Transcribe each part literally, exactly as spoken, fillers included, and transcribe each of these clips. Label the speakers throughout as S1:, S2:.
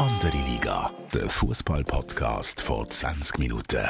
S1: Andere Liga, der Fußball-Podcast vor zwanzig Minuten.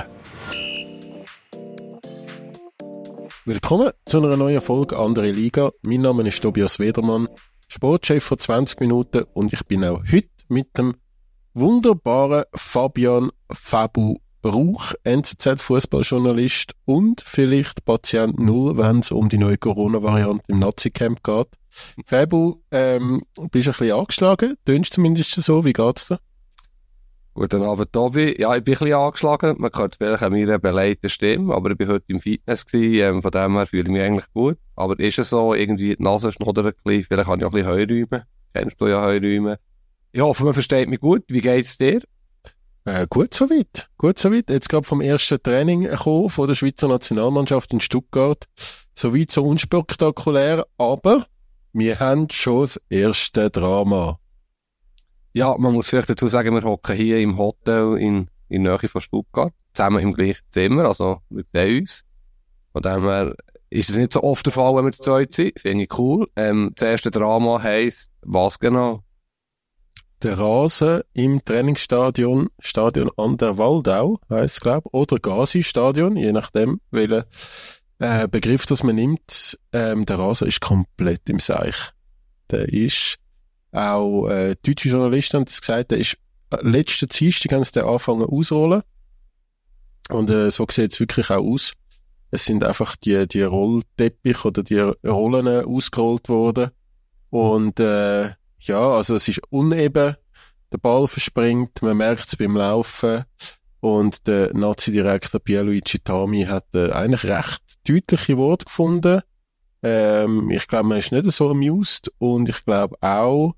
S2: Willkommen zu einer neuen Folge Andere Liga. Mein Name ist Tobias Wedermann, Sportchef von zwanzig Minuten, und ich bin auch heute mit dem wunderbaren Fabian Fabu Rauch, N Z Z-Fußballjournalist und vielleicht Patient Null, wenn es um die neue Corona-Variante im Nazi-Camp geht. Fabu, ähm, bist ein bisschen angeschlagen? Tönst zumindest so. Wie geht's dir?
S3: Guten Abend, Tobi. Ja, ich bin ein bisschen angeschlagen. Man hört vielleicht an meiner beleidigten Stimme, aber ich bin heute im Fitness gewesen. Ähm, von dem her fühle ich mich eigentlich gut. Aber ist es so, irgendwie die Nase schnuddert ein bisschen, vielleicht habe ich auch ein bisschen Heuräume. Kennst du ja Heuräume? Ich hoffe, man versteht mich gut. Wie geht's dir?
S2: Äh, gut soweit. Gut soweit. Jetzt gerade vom ersten Training gekommen von der Schweizer Nationalmannschaft in Stuttgart. Soweit so unspektakulär, aber wir haben schon das erste Drama.
S3: Ja, man muss vielleicht dazu sagen, wir hocken hier im Hotel in, in Nähe von Stuttgart, zusammen im gleichen Zimmer, also wir sehen uns. Von dem her ist es nicht so oft der Fall, wenn wir zu zweit sind. Finde ich cool. Ähm, das erste Drama heisst, was genau?
S2: Der Rasen im Trainingsstadion, Stadion an der Waldau, heisst es, glaube ich, oder Gazi-Stadion, je nachdem, welchen äh, Begriff das man nimmt. Ähm, der Rasen ist komplett im Seich. Der ist, auch äh, deutsche Journalisten haben das gesagt, der ist äh, letzten Dienstag haben sie den angefangen ausrollen. Und äh, so sieht es wirklich auch aus. Es sind einfach die, die Rollteppiche oder die Rollen ausgerollt worden. Und äh, ja, also es ist uneben, der Ball verspringt, man merkt es beim Laufen, und der Nazi-Direktor Pierluigi Tami hat äh, eigentlich recht deutliche Worte gefunden. Ähm, ich glaube, man ist nicht so amused, und ich glaube auch,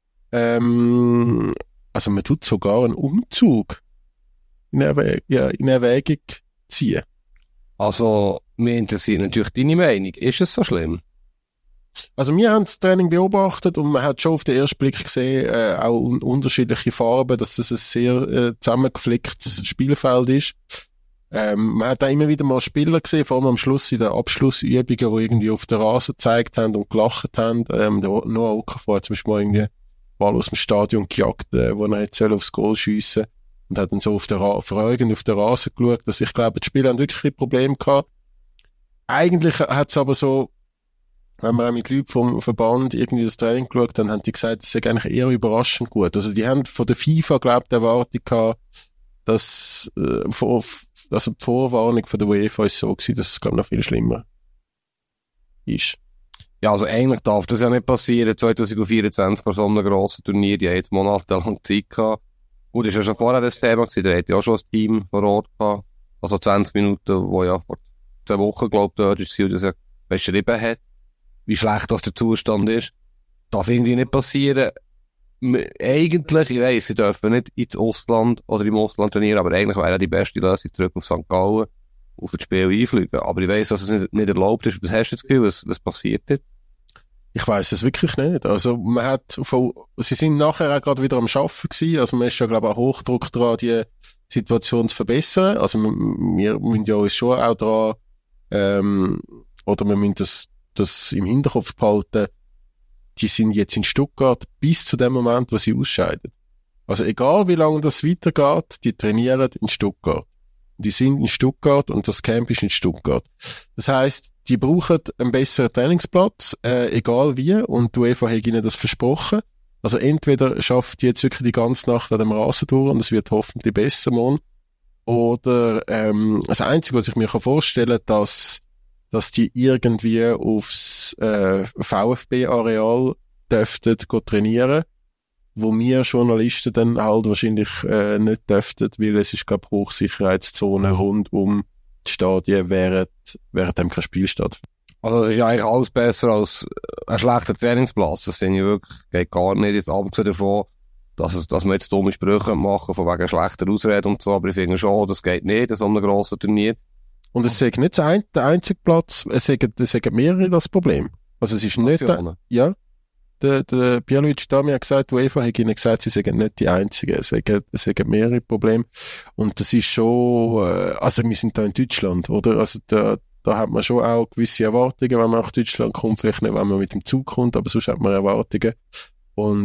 S2: ähm, also man tut sogar einen Umzug in, Erwäg- ja, in Erwägung ziehen.
S3: Also, mir interessiert natürlich deine Meinung. Ist es so schlimm?
S2: Also wir haben das Training beobachtet, und man hat schon auf den ersten Blick gesehen, äh, auch un- unterschiedliche Farben, dass es ein sehr äh, zusammengeflicktes Spielfeld ist. Ähm, man hat auch immer wieder mal Spieler gesehen, vor allem am Schluss in den Abschlussübungen, die irgendwie auf den Rasen gezeigt haben und gelacht haben. Ähm, der Noah Okafor hat zum Beispiel mal irgendwie Ball aus dem Stadion gejagt, äh, wo er jetzt aufs Goal schiessen, und hat dann so auf den Ra- fragend auf den Rasen geschaut. Dass ich glaube, die Spieler haben wirklich ein Problem gehabt. Eigentlich hat es aber so, wenn wir auch mit Leuten vom Verband irgendwie das Training geschaut haben, haben die gesagt, es sei eigentlich eher überraschend gut. Also die haben von der FIFA, glaube ich, die Erwartung gehabt, dass, äh, vor, also die Vorwarnung von der UEFA ist so gewesen, dass es, glaube ich, noch viel schlimmer ist.
S3: Ja, also eigentlich darf das ja nicht passieren. zwanzig vierundzwanzig vor so einem grossen Turnier, die haben jetzt monatelang Zeit gehabt. Gut, ist ja schon vorher das Thema gewesen, da hat ja auch schon ein Team vor Ort gehabt. Also zwanzig Minuten, wo ja vor zwei Wochen, glaube ich, dort ist, sie das ja beschrieben hat, wie schlecht das der Zustand ist. Darf irgendwie nicht passieren. Eigentlich, ich weiss, sie dürfen nicht ins Ausland oder im Ausland trainieren, aber eigentlich wäre ja die beste Lösung, zurück auf Sankt Gallen, auf das Spiel einfliegen. Aber ich weiss, dass es nicht, nicht erlaubt ist. Was hast du das Gefühl, was, was passiert jetzt?
S2: Ich weiss es wirklich nicht. Also man hat, von, sie sind nachher auch gerade wieder am Arbeiten gewesen. Also man ist ja, glaube ich, auch Hochdruck dran, die Situation zu verbessern. Also wir, wir müssen ja uns schon auch dran, ähm, oder wir müssen das, das im Hinterkopf behalten. Die sind jetzt in Stuttgart bis zu dem Moment, wo sie ausscheiden. Also egal wie lange das weitergeht, die trainieren in Stuttgart. Die sind in Stuttgart, und das Camp ist in Stuttgart. Das heisst, die brauchen einen besseren Trainingsplatz, äh, egal wie, und die UEFA hat ihnen das versprochen. Also entweder schafft die jetzt wirklich die ganze Nacht an dem Rasen durch, und es wird hoffentlich besser morgen, oder ähm, das Einzige, was ich mir vorstellen kann, dass dass die irgendwie aufs äh, VfB-Areal dürften trainieren, wo wir Journalisten dann halt wahrscheinlich äh, nicht dürften, weil es ist, glaube ich, Hochsicherheitszone rund um die Stadien, während, während dem kein Spiel stattfindet.
S3: Also es ist ja eigentlich alles besser als ein schlechter Trainingsplatz. Das finde ich wirklich, geht gar nicht jetzt abgesehen davon, dass, es, dass wir jetzt dumme Sprüche machen, von wegen schlechter Ausrede und so, aber ich finde schon, das geht nicht in so einem grossen Turnier.
S2: Und es ist nicht ein, der einzige Platz, es sind, es sind mehrere das Problem. Also es ist nicht, der, ja, der, der Pierluigi Tami hat gesagt, die UEFA hat ihnen gesagt, sie sind nicht die Einzigen, es sind, es sind mehrere Probleme. Und das ist schon, äh, also wir sind da in Deutschland, oder? Also da, da hat man schon auch gewisse Erwartungen, wenn man nach Deutschland kommt, vielleicht nicht, wenn man mit dem Zug kommt, aber sonst hat man Erwartungen. Und, und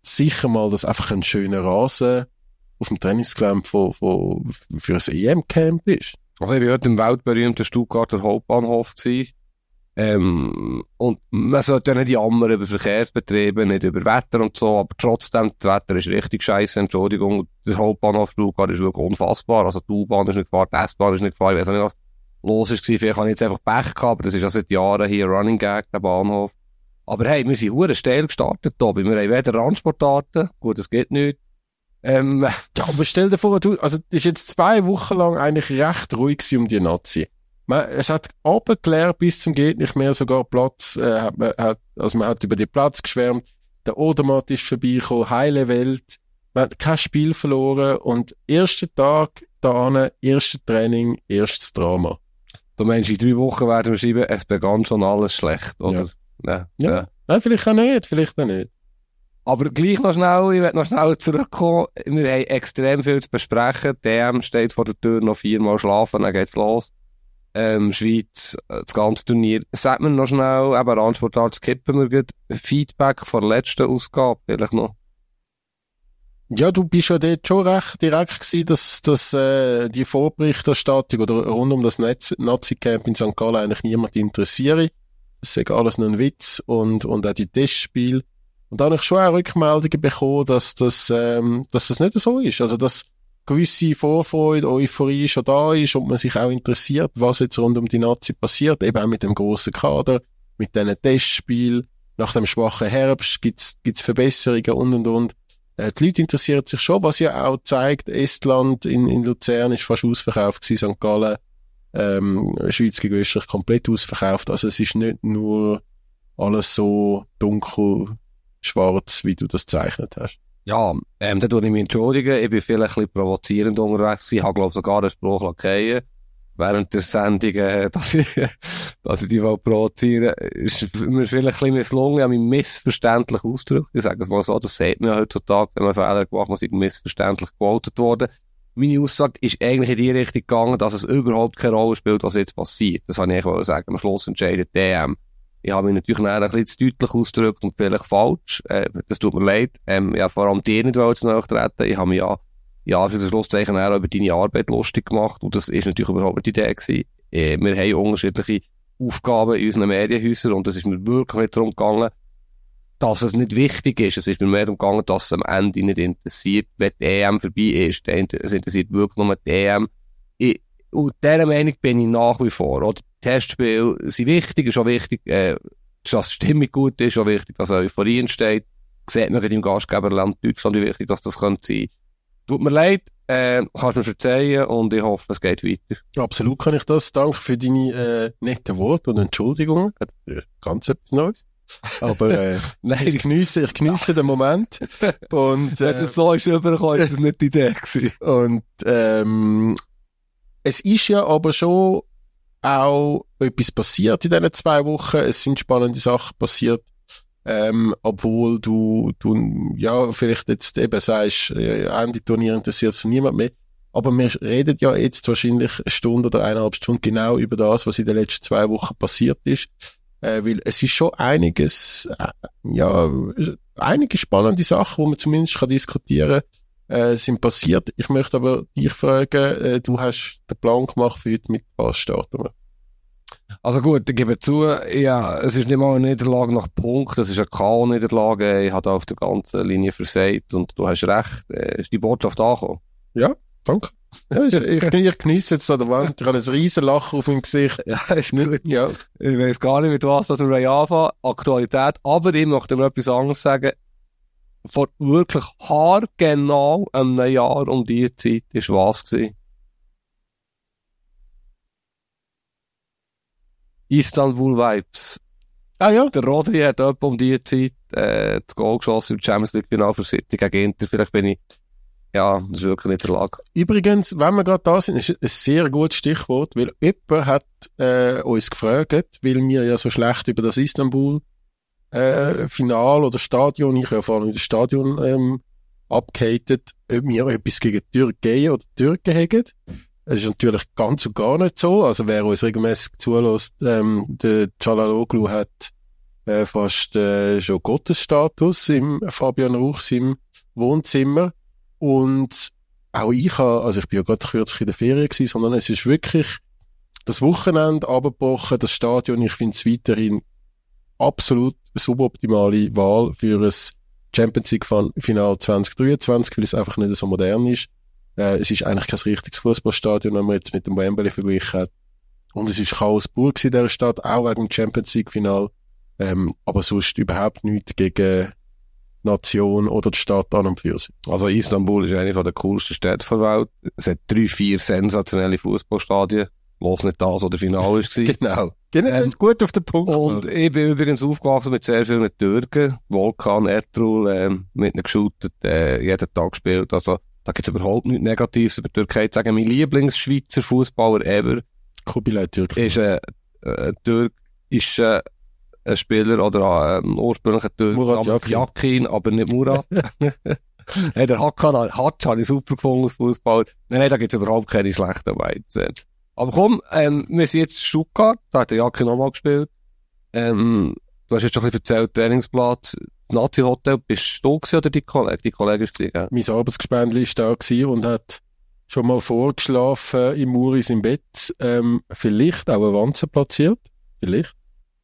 S2: sicher mal, dass einfach ein schöner Rasen auf dem Trainingsgelände von, von, für ein E M-Camp ist.
S3: Also ich war heute im weltberühmten Stuttgarter Hauptbahnhof gewesen. Ähm, und man sollte ja nicht jammern über Verkehrsbetriebe, nicht über Wetter und so, aber trotzdem, das Wetter ist richtig scheiße, Entschuldigung. Der Hauptbahnhof Stuttgart ist wirklich unfassbar. Also die U-Bahn ist nicht gefahren, die S-Bahn ist nicht gefahren, ich weiss nicht, was los ist. Vielleicht habe ich jetzt einfach Pech gehabt, aber das ist ja seit Jahren hier Running Gag, der Bahnhof. Aber hey, wir sind hure steil gestartet, Tobi. Wir haben weder Randsportarten, gut, es geht nicht. Ähm,
S2: ja, aber stell dir vor, du, also, es ist jetzt zwei Wochen lang eigentlich recht ruhig gewesen um die Nazi. Man, es hat abgeklärt bis zum geht nicht mehr, sogar Platz, äh, hat man, hat, also man hat über den Platz geschwärmt, der Odermatt ist vorbeigekommen, heile Welt, man hat kein Spiel verloren und erster Tag da hin, erstes Training, erstes Drama.
S3: Du meinst, in drei Wochen werden wir schreiben, es begann schon alles schlecht, oder?
S2: Ja.
S3: Ja.
S2: Ja.
S3: ja.
S2: Nein, vielleicht auch nicht, vielleicht auch nicht.
S3: Aber gleich noch schnell, ich will noch schnell zurückkommen. Wir haben extrem viel zu besprechen. D M steht vor der Tür, noch viermal schlafen, dann geht's los. Ähm, Schweiz, das ganze Turnier. Sagt mir noch schnell, eben Randsportart skippen wir gut. Feedback von der letzten Ausgabe vielleicht noch.
S2: Ja, du bist ja dort schon recht direkt gewesen, dass, dass äh, die Vorberichterstattung oder rund um das Nazi-Camp in Sankt Gallen eigentlich niemand interessiere. Das ist alles nur ein Witz und, und auch die Testspiele. Und da habe ich schon auch Rückmeldungen bekommen, dass das, ähm, dass das nicht so ist. Also, dass gewisse Vorfreude, Euphorie schon da ist und man sich auch interessiert, was jetzt rund um die Nazi passiert. Eben auch mit dem grossen Kader, mit diesen Testspielen. Nach dem schwachen Herbst gibt's, gibt's Verbesserungen und, und, und. Äh, die Leute interessieren sich schon, was ja auch zeigt, Estland in, in Luzern ist fast ausverkauft gewesen, Sankt Gallen, ähm, Schweiz gegen Österreich komplett ausverkauft. Also, es ist nicht nur alles so dunkel, schwarz, wie du das gezeichnet hast.
S3: Ja, ähm, da tue ich mich entschuldigen. Ich bin vielleicht ein bisschen provozierend unterwegs. Ich habe, glaube ich, sogar einen Spruch lackieren während der Sendung, äh, dass ich, dass ich die mal provoziere. Ist mir vielleicht ein bisschen misslungen. Ich habe mich missverständlich ausgedrückt. Ich sage es mal so, das sieht man ja heutzutage, wenn man Fehler gemacht hat, man ist missverständlich gewotet worden. Meine Aussage ist eigentlich in die Richtung gegangen, dass es überhaupt keine Rolle spielt, was jetzt passiert. Das wollte ich eigentlich sagen. Am Schluss entscheidet D M. Ich habe mich natürlich nachher ein bisschen zu deutlich ausgedrückt und vielleicht falsch. Äh, das tut mir leid. Ähm, ich habe vor allem dir nicht zu nahe treten. Ich habe mich ja, ja, für das Schlusszeichen auch über deine Arbeit lustig gemacht. Und das ist natürlich überhaupt nicht die Idee gewesen. Äh, wir haben unterschiedliche Aufgaben in unseren Medienhäusern und es ist mir wirklich nicht darum gegangen, dass es nicht wichtig ist. Es ist mir mehr darum gegangen, dass es am Ende nicht interessiert, wenn die E M vorbei ist. Es interessiert wirklich nur die E M. Ich, und dieser Meinung bin ich nach wie vor, oder? Testspiele sind wichtig, ist auch wichtig, äh, dass die Stimmung gut ist, auch wichtig, dass Euphorie entsteht. Sieht man gerade im Gastgeberland Deutschland, wie wichtig dass das könnte sein. Tut mir leid, äh, kannst mir verzeihen und ich hoffe, es geht weiter.
S2: Absolut kann ich das. Danke für deine äh, netten Worte und Entschuldigungen. Das ist ganz etwas Neues. Aber äh, Nein. ich geniesse, ich geniesse den Moment. Und, äh,
S3: wenn das so ist übergekommen, ist das nicht die Idee gewesen.
S2: Und ähm, es ist ja aber schon auch etwas passiert in diesen zwei Wochen. Es sind spannende Sachen passiert, ähm, obwohl du, du, ja, vielleicht jetzt eben sagst, äh, Ende Turnier interessiert sich niemand mehr. Aber wir reden ja jetzt wahrscheinlich eine Stunde oder eineinhalb Stunden genau über das, was in den letzten zwei Wochen passiert ist. Äh, weil es ist schon einiges, äh, ja, einige spannende Sachen, wo man zumindest kann diskutieren kann, äh, sind passiert. Ich möchte aber dich fragen, äh, du hast den Plan gemacht für heute, mit was starten wir?
S3: Also gut, ich gebe zu, ja, es ist nicht mal eine Niederlage nach Punkt, es ist eine K O-Niederlage, ich habe da auf der ganzen Linie versagt und du hast recht, äh, ist die Botschaft angekommen?
S2: Ja, danke. Ja, ich, ich, ich genieße jetzt an der Wand, ich habe ein riesen Lachen auf meinem Gesicht.
S3: Ja, ist gut. Ja. Ich weiss gar nicht, mit was dass wir anfangen, Aktualität, aber ich möchte noch etwas anderes sagen. Vor wirklich haargenau einem Jahr um diese Zeit ist was gewesen? Istanbul Vibes.
S2: Ah ja?
S3: Der Rodri hat etwa um diese Zeit äh, das Goal geschossen im Champions League Final für City gegen Inter. Vielleicht bin ich, ja, das ist wirklich nicht der Lage.
S2: Übrigens, wenn wir gerade da sind, ist ein sehr gutes Stichwort, weil jemand hat äh, uns gefragt, weil wir ja so schlecht über das Istanbul äh, Final oder Stadion, ich habe vorhin das Stadion ähm, abgehatet, ob wir etwas gegen die Türkei oder die Türken haben. Das ist natürlich ganz und gar nicht so. Also wer uns regelmäßig zulässt, ähm, der Çalhanoğlu hat äh, fast äh, schon Gottesstatus im Fabian Ruchs im Wohnzimmer. Und auch ich habe, also ich bin ja gerade kürzlich in der Ferien gewesen, sondern es ist wirklich das Wochenende abgebrochen, das Stadion. Ich finde es weiterhin absolut suboptimale Wahl für ein Champions League Final zwanzig dreiundzwanzig, weil es einfach nicht so modern ist. Äh, es ist eigentlich kein richtiges Fußballstadion, wenn man jetzt mit dem Wembley verglichen hat. Und es ist Chaos pur in dieser Stadt, auch wegen dem Champions League Final. Ähm, aber sonst überhaupt nichts gegen Nation oder die Stadt an und für sich.
S3: Also Istanbul ist eine der coolsten Städte der Welt. Es hat drei, vier sensationelle Fußballstadien, was nicht das oder Final ist.
S2: Genau. Genau, ähm, gut auf den Punkt.
S3: Und ich bin übrigens aufgewachsen mit sehr vielen Türken. Volkan, Ertuğrul, ähm, mit ihnen geshootet, äh, jeden Tag gespielt. Also, da gibt's überhaupt nichts Negatives über die Türkei zu sagen. Mein Lieblingsschweizer Fußballer ever
S2: Kubilay Türk
S3: ist ein äh, Türk, ist äh, ein Spieler oder ein ursprünglicher Türk
S2: Murat
S3: namens Yakin, aber nicht Murat. Hey, der Hakan, Hatsch habe ich super gefunden als Fußballer. Nein, nein, da gibt's überhaupt keine schlechten Vibes. Aber komm, ähm, wir sind jetzt in Stuttgart, da hat der Yakin nochmal gespielt. Ähm, du hast jetzt schon ein bisschen erzählt, Trainingsplatz, das Nazi-Hotel, bist du gewesen oder die Kollege? Die Kollege ist gewesen,
S2: mein Arbeitsgespendli ist da gewesen und hat schon mal vorgeschlafen im Muris im Bett, ähm, vielleicht auch eine Wanze platziert, vielleicht.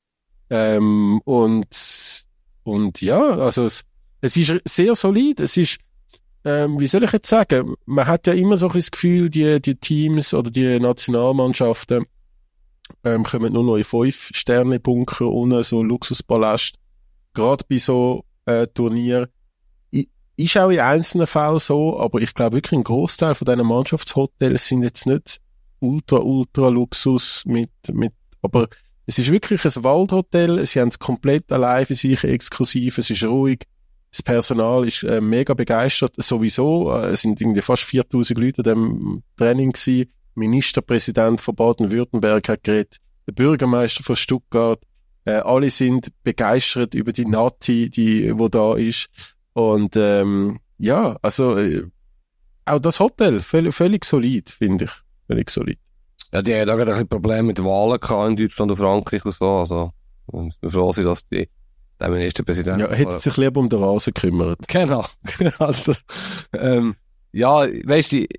S2: Ähm, und, und ja, also es, es ist sehr solid, es ist, ähm, wie soll ich jetzt sagen, man hat ja immer so ein bisschen das Gefühl, die, die Teams oder die Nationalmannschaften, ähm, kommen nur noch in fünf Sterne Bunker ohne so Luxuspalast, gerade bei so, äh, Turnier. Ist auch in einzelnen Fällen so, aber ich glaube wirklich ein Großteil von diesen Mannschaftshotels sind jetzt nicht ultra, ultra Luxus mit, mit, aber es ist wirklich ein Waldhotel, sie haben es komplett allein für sich exklusiv, es ist ruhig, das Personal ist äh, mega begeistert, sowieso, äh, es sind irgendwie fast viertausend Leute an dem Training gewesen, Ministerpräsident von Baden-Württemberg hat geredet, der Bürgermeister von Stuttgart, äh, alle sind begeistert über die Nati, die, wo da ist. Und ähm, ja, also äh, auch das Hotel, völlig, völlig solid, finde ich. Völlig solid.
S3: Ja, die haben da gerade ein bisschen Probleme mit Wahlen gehabt in Deutschland und Frankreich und so. Also, und wir froh sind, dass die, der Ministerpräsident...
S2: Ja, hätte sich lieber um den Rasen gekümmert.
S3: Genau. also, ähm, ja, weißt du,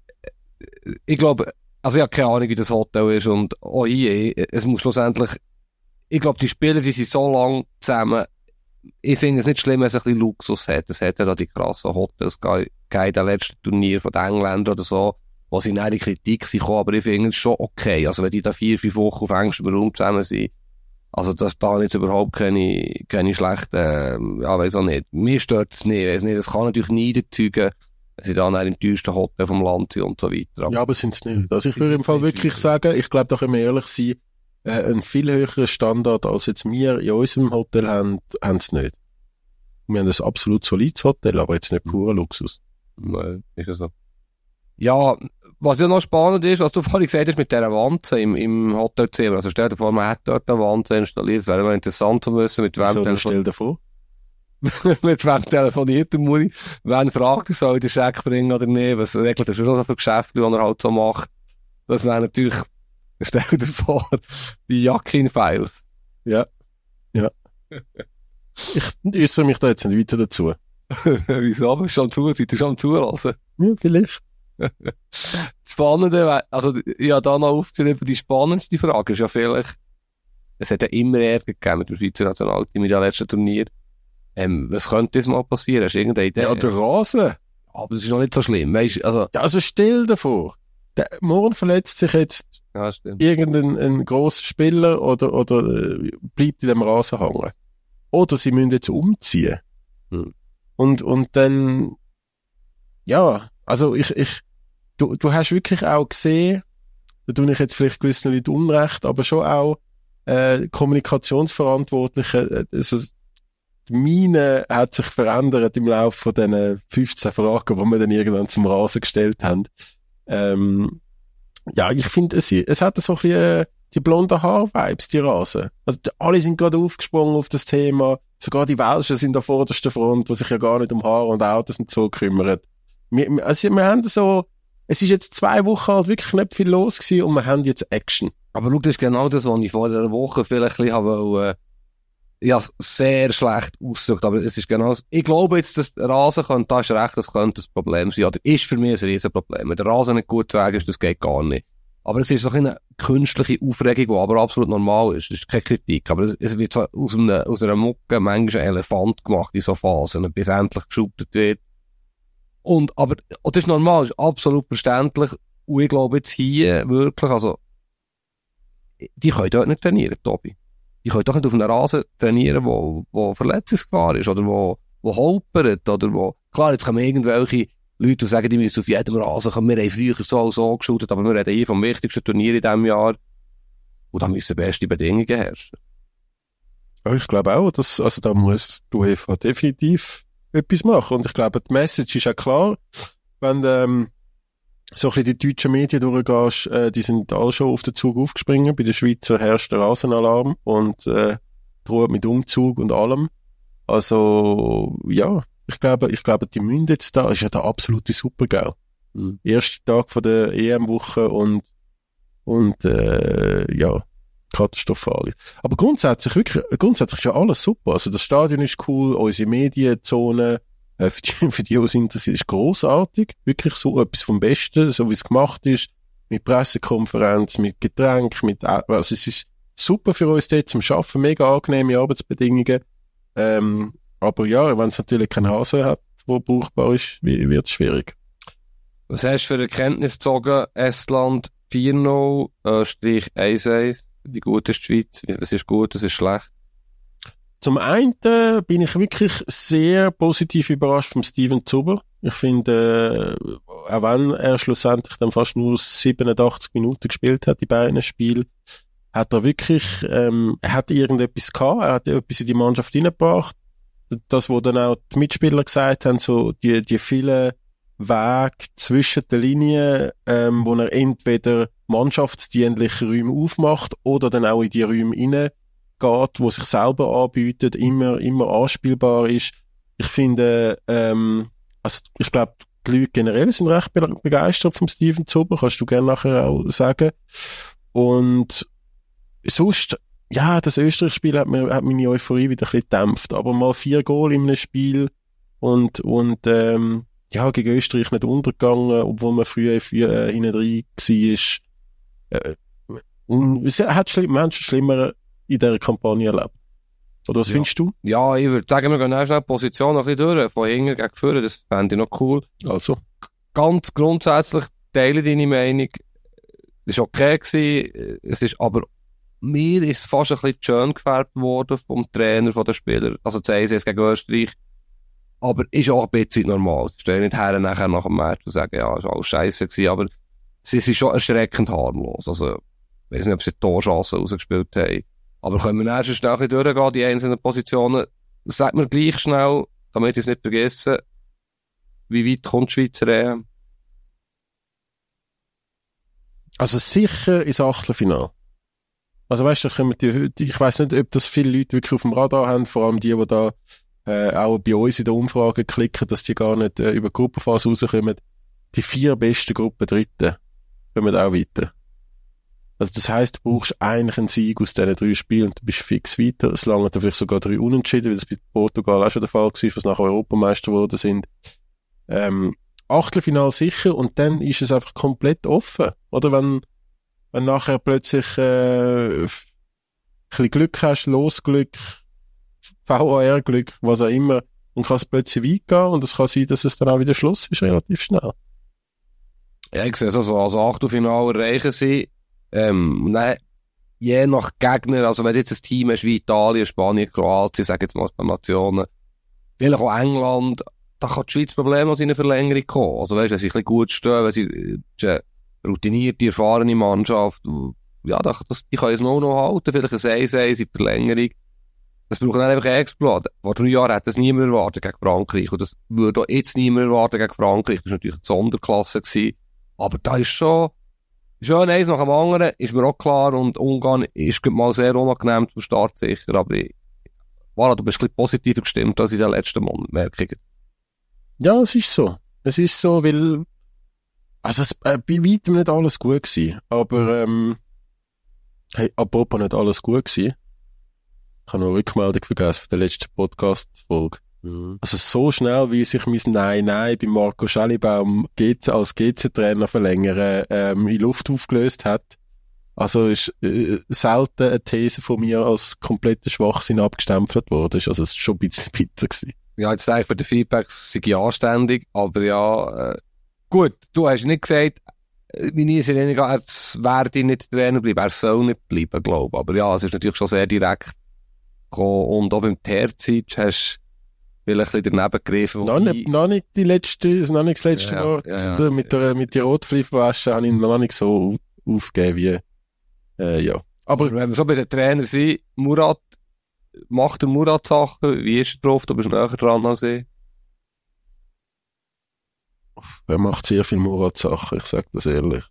S3: ich glaube, also ich habe keine Ahnung, wie das Hotel ist und auch hier, es muss schlussendlich, ich glaube, die Spieler, die sind so lang zusammen, ich finde es nicht schlimm, wenn es ein bisschen Luxus hat. Es hat ja da die krassen Hotels gegeben in den letzten Turnier von den Engländern oder so, wo sie in eine Kritik sind gekommen, aber ich finde es schon okay. Also wenn die da vier, fünf Wochen auf engstem Raum zusammen sind, also das, da habe ich jetzt überhaupt keine, keine schlechten, äh, ja, weiss auch nicht. Mir stört es nicht, weiss nicht. Es kann natürlich nie erzeugen, wenn sie dann im teuersten Hotel vom Land sind und so weiter.
S2: Ja, aber sind es nicht. Also ich würde im Fall wirklich sagen, ich glaube, da können wir ehrlich sein, äh, ein viel höherer Standard, als jetzt wir in unserem Hotel haben, haben sie nicht. Wir haben ein absolut solides Hotel, aber jetzt nicht purer Luxus.
S3: Nein, ist das so. Ja, was ja noch spannend ist, was du vorhin gesagt hast mit dieser Wanze im, im Hotelzimmer. Also stell dir vor, man hat dort eine Wanze installiert. Es wäre mal interessant zu wissen, mit wem...
S2: So, dann stell dir vor.
S3: mit wem telefoniert der Muri? Wen fragt er, soll ich den Scheck bringen oder nicht? Was regelt er schon so für Geschäfte, die er halt so macht? Das wäre natürlich, stell dir vor, die Yakin-Files.
S2: Ja. Ja. Ich äußere mich da jetzt nicht weiter dazu.
S3: Wieso? Bist du schon zu? Seid ihr schon am Zulassen?
S2: Ja, vielleicht.
S3: Das Spannende, also, ich habe da noch aufgeschrieben, die spannendste Frage ist ja vielleicht, es hat ja immer Ärger gegeben mit dem Schweizer Nationalteam in den letzten Turnier. Ähm, was könnte das mal passieren? Hast du irgendeine Idee?
S2: Ja, der Rasen.
S3: Aber das ist noch nicht so schlimm, weisst, also.
S2: Ja, also stell dir vor, der, morgen verletzt sich jetzt
S3: ja, stimmt.
S2: irgendein ein grosser Spieler oder, oder äh, bleibt in dem Rasen hängen. Oder sie müssen jetzt umziehen.
S3: Hm.
S2: Und, und dann, ja, also ich, ich, du, du hast wirklich auch gesehen, da tue ich jetzt vielleicht gewissen Leuten Unrecht, aber schon auch, äh, Kommunikationsverantwortliche, also, die Mine hat sich verändert im Laufe von diesen fünfzehn Fragen, die wir dann irgendwann zum Rasen gestellt haben. Ähm, ja, ich finde, es, es hat so ein bisschen, äh, die blonden Haar-Vibes, die Rasen. Also, die, alle sind gerade aufgesprungen auf das Thema. Sogar die Welschen sind an vorderster Front, die sich ja gar nicht um Haare und Autos und so kümmern. Wir, also, wir haben so, es ist jetzt zwei Wochen halt wirklich nicht viel los gewesen und wir haben jetzt Action.
S3: Aber schau, das ist genau das, was ich vor einer Woche vielleicht ein bisschen habe, äh, ja, sehr schlecht ausgedrückt, aber es ist genau so. Ich glaube jetzt, dass der Rasen könnte, da ist recht, das könnte ein Problem sein. Oder ist für mich ein Riesenproblem. Wenn der Rasen nicht gut zu Weg ist, das geht gar nicht. Aber es ist so eine künstliche Aufregung, die aber absolut normal ist. Das ist keine Kritik. Aber es wird so aus einer, aus einer Mucke manchmal ein Elefant gemacht in so Phasen, bis endlich geschubtet wird. Und, aber, und das ist normal, das ist absolut verständlich. Und ich glaube jetzt hier wirklich, also, die können dort nicht trainieren, Tobi. Die können doch nicht auf einem Rasen trainieren, wo, wo Verletzungsgefahr ist, oder wo, wo holpert, oder wo, klar, jetzt kommen irgendwelche Leute, die sagen, die müssen auf jedem Rasen kommen. Wir haben früher so und so geschootet, aber wir reden hier vom wichtigsten Turnier in diesem Jahr. Und da müssen beste Bedingungen herrschen.
S2: Ja, ich glaube auch, dass, also da muss die UEFA definitiv etwas machen. Und ich glaube, die Message ist auch klar, wenn, ähm, so ein bisschen die deutschen Medien durchgehst, äh, die sind alle schon auf den Zug aufgesprungen. Bei den Schweizer herrscht der Rasenalarm und, äh, droht mit Umzug und allem. Also, ja, ich glaube, ich glaube, die müssen jetzt da, ist ja der absolute Super-GAU. Mhm. Erster Tag von der E M-Woche und, und, äh, ja, katastrophal. Aber grundsätzlich, wirklich, grundsätzlich ist ja alles super. Also, das Stadion ist cool, unsere Medienzone, äh, für die, für die, die es interessiert, ist grossartig. Wirklich so etwas vom Besten, so wie es gemacht ist. Mit Pressekonferenz, mit Getränk, mit, also es ist super für uns dort zum Arbeiten, mega angenehme Arbeitsbedingungen. Ähm, aber ja, wenn es natürlich keinen Rasen hat, der brauchbar ist, wird es schwierig.
S3: Was hast du für Erkenntnis gezogen? Estland vier null, Österreich eins eins. Wie gut ist die Schweiz? Was ist gut, was ist schlecht?
S2: Zum einen bin ich wirklich sehr positiv überrascht vom Steven Zuber. Ich finde, äh, auch wenn er schlussendlich dann fast nur siebenundachtzig Minuten gespielt hat, die beiden Spiele, hat er wirklich, ähm, er hat irgendetwas gehabt, er hat etwas in die Mannschaft hineingebracht. Das, wo dann auch die Mitspieler gesagt haben, so die, die vielen Wege zwischen den Linien, ähm, wo er entweder mannschaftsdienliche Räume aufmacht oder dann auch in die Räume rein geht, wo sich selber anbietet, immer, immer anspielbar ist. Ich finde, ähm, also, ich glaube, die Leute generell sind recht begeistert vom Steven Zuber, kannst du gerne nachher auch sagen. Und sonst, ja, das Österreich-Spiel hat mir, hat meine Euphorie wieder ein bisschen gedämpft, aber mal vier Goal in einem Spiel und, und, ähm, ja, gegen Österreich nicht untergegangen, obwohl man früher, früher äh, hinten drin war, äh, und es hat schlimm, Menschen schlimmer in dieser Kampagne erlebt. Oder was ja. findest du?
S3: Ja, ich würde sagen, wir gehen auch schnell die Position noch ein bisschen durch, von hinten gegen vorne, das fände ich noch cool.
S2: Also.
S3: Ganz grundsätzlich teile deine Meinung, das war okay gewesen, es ist aber, mir ist es fast ein bisschen schön gefärbt worden vom Trainer, von den Spielern, also das eins eins gegen Österreich, aber ist auch ein bisschen normal. Sie stehen nicht her nachher nach dem Match und sagen, ja, ist alles scheisse gewesen, aber sie sind schon erschreckend harmlos, also, ich weiß nicht, ob sie die Torchancen rausgespielt haben. Aber können wir erst schnell ein bisschen durchgehen, die einzelnen Positionen. Sag mir gleich schnell, damit ich es nicht vergesse, wie weit kommt die Schweizer E M?
S2: Also sicher ins Achtelfinale. Also weißt du, da kommen die, die, ich weiss nicht, ob das viele Leute wirklich auf dem Radar haben, vor allem die, die da äh, auch bei uns in der Umfrage klicken, dass die gar nicht äh, über die Gruppenphase rauskommen. Die vier besten Gruppen Dritten kommen auch weiter. Also das heisst, du brauchst eigentlich einen Sieg aus diesen drei Spielen und du bist fix weiter. Es lange da vielleicht sogar drei Unentschieden, wie das bei Portugal auch schon der Fall war, was nachher Europameister geworden sind. Ähm, Achtelfinale sicher und dann ist es einfach komplett offen. Oder wenn, wenn nachher plötzlich äh, ein bisschen Glück hast, Losglück, V A R-Glück, was auch immer, und kann es plötzlich weit gehen und es kann sein, dass es dann auch wieder Schluss ist, relativ schnell.
S3: Ja, ich sehe es also, als Achtelfinale erreichen sie. Ähm, nein, je nach Gegner, also wenn du jetzt ein Team hast wie Italien, Spanien, Kroatien, sag jetzt mal ein paar Nationen, vielleicht auch England, da kann die Schweiz problemlos in eine Verlängerung kommen. Also weißt du, wenn sie ein bisschen gut stehen, wenn sie eine routinierte, erfahrene Mannschaft, ja, das, die können es noch noch halten, vielleicht ein eins eins in die Verlängerung. Das braucht dann einfach einen Exploit. Vor drei Jahren hat das niemand erwartet gegen Frankreich und das würde auch jetzt niemand erwarten gegen Frankreich. Das war natürlich eine Sonderklasse gewesen. Aber da ist schon Schon eins nach dem anderen, ist mir auch klar, und Ungarn ist mal sehr unangenehm zum Start sicher, aber ich, voilà, du bist ein bisschen positiver gestimmt als in den letzten Monaten, merke ich.
S2: Ja, es ist so. Es ist so, weil, also es, äh, bei weitem nicht alles gut gewesen, aber, ähm, hey, apropos nicht alles gut gewesen. Ich habe noch eine Rückmeldung vergessen von der letzten Podcast-Folge. Mhm. Also so schnell, wie sich mein Nein-Nein bei Marco Schellibaum als G C-Trainer verlängern ähm, in Luft aufgelöst hat. Also ist äh, selten eine These von mir als kompletter Schwachsinn abgestempelt worden. Also es ist schon ein bisschen bitter gewesen.
S3: Ja, jetzt denke ich, bei den Feedbacks sei ich anständig, aber ja, äh, gut, du hast nicht gesagt, wie ich es erinnere, er werde nicht Trainer bleiben, er soll nicht bleiben, glaube ich. Aber ja, es ist natürlich schon sehr direkt gekommen. Und auch beim Terzic hast du vielleicht ein bisschen daneben gegriffen.
S2: Noch nicht, noch nicht die letzte, noch nicht das letzte
S3: ja,
S2: Wort.
S3: Ja, ja,
S2: mit der, mit der Rotfliefwäsche habe ich noch nicht so aufgegeben wie, äh, ja.
S3: Aber wenn wir schon bei den Trainern sind, Murat, macht der Murat Sachen? Wie ist er drauf? Du bist näher dran als ich.
S2: Er macht sehr viel Murat-Sachen, ich sag das ehrlich.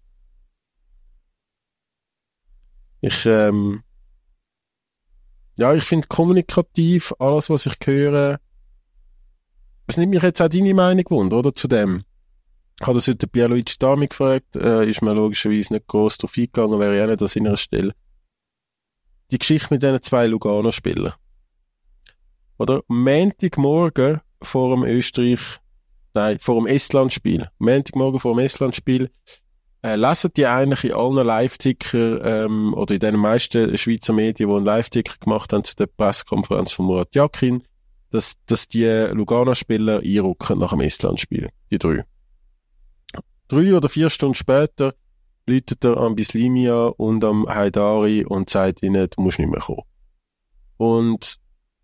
S2: Ich, ähm, ja, ich finde kommunikativ, alles, was ich höre, es nimmt mich jetzt auch deine Meinung wunder, oder, zu dem. Ich habe das heute Pierluigi Dami gefragt, äh, ist mir logischerweise nicht gross drauf eingegangen, wäre ich auch nicht an seiner Stelle. Die Geschichte mit diesen zwei Lugano-Spielern. Oder? Montagmorgen vor dem Österreich, nein, vor dem Estland-Spiel. Montagmorgen vor dem Estland-Spiel, äh, lesen die eigentlich in allen Live-Ticker, ähm, oder in den meisten Schweizer Medien, die einen Live-Ticker gemacht haben zu der Pressekonferenz von Murat Yakin, dass, dass die Lugano-Spieler einrücken nach dem Estland-Spiel. Die drei. Drei oder vier Stunden später läutet er am Bislimia und am Haidari und sagt ihnen, du musst nicht mehr kommen. Und,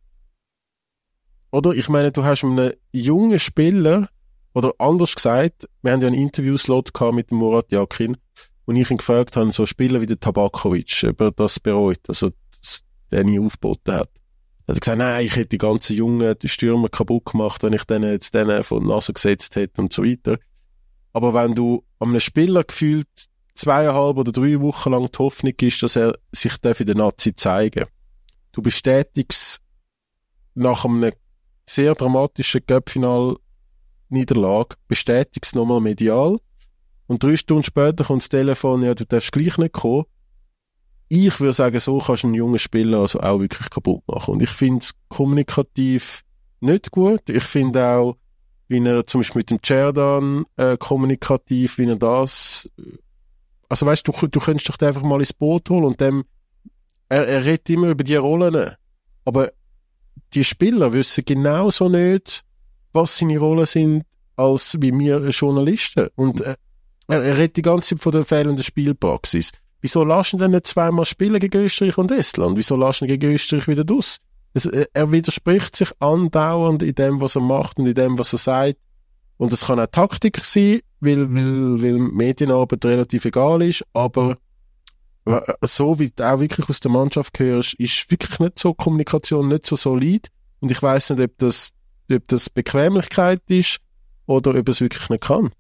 S2: oder, ich meine, du hast einen jungen Spieler, oder anders gesagt, wir haben ja einen Interviewslot gehabt mit dem Murat Yakin, und ich ihn gefragt habe, so Spieler wie der Tabakovic, ob er das bereut, also, das, der nie aufgeboten hat. Er hat gesagt, nein, ich hätte die ganzen jungen die Stürmer kaputt gemacht, wenn ich denen jetzt denen von der Nase gesetzt hätte und so weiter. Aber wenn du einem Spieler gefühlt zweieinhalb oder drei Wochen lang die Hoffnung ist, dass er sich in der Nazi zeigen darf, du bestätigst nach einem sehr dramatischen Cup-Final-Niederlage, bestätigst nochmal medial, und drei Stunden später kommt das Telefon, ja, du darfst gleich nicht kommen. Ich würde sagen, so kannst du einen jungen Spieler also auch wirklich kaputt machen. Und ich finde es kommunikativ nicht gut. Ich finde auch, wie er zum Beispiel mit dem Cerdan äh, kommunikativ, wie er das, also weißt du, du könntest doch einfach mal ins Boot holen und dem, er, er redet immer über die Rollen, aber die Spieler wissen genauso nicht, was seine Rollen sind, als wie wir Journalisten. Und äh, er, er redet die ganze Zeit von der fehlenden Spielpraxis. Wieso lassen denn nicht zweimal spielen gegen Österreich und Estland? Wieso lassen gegen Österreich wieder dus? Es, er widerspricht sich andauernd in dem, was er macht und in dem, was er sagt. Und es kann auch Taktik sein, weil, weil, weil Medienarbeit relativ egal ist, aber so wie du auch wirklich aus der Mannschaft hörst, ist wirklich nicht so, Kommunikation nicht so solid. Und ich weiss nicht, ob das, ob das Bequemlichkeit ist oder ob er es wirklich nicht kann.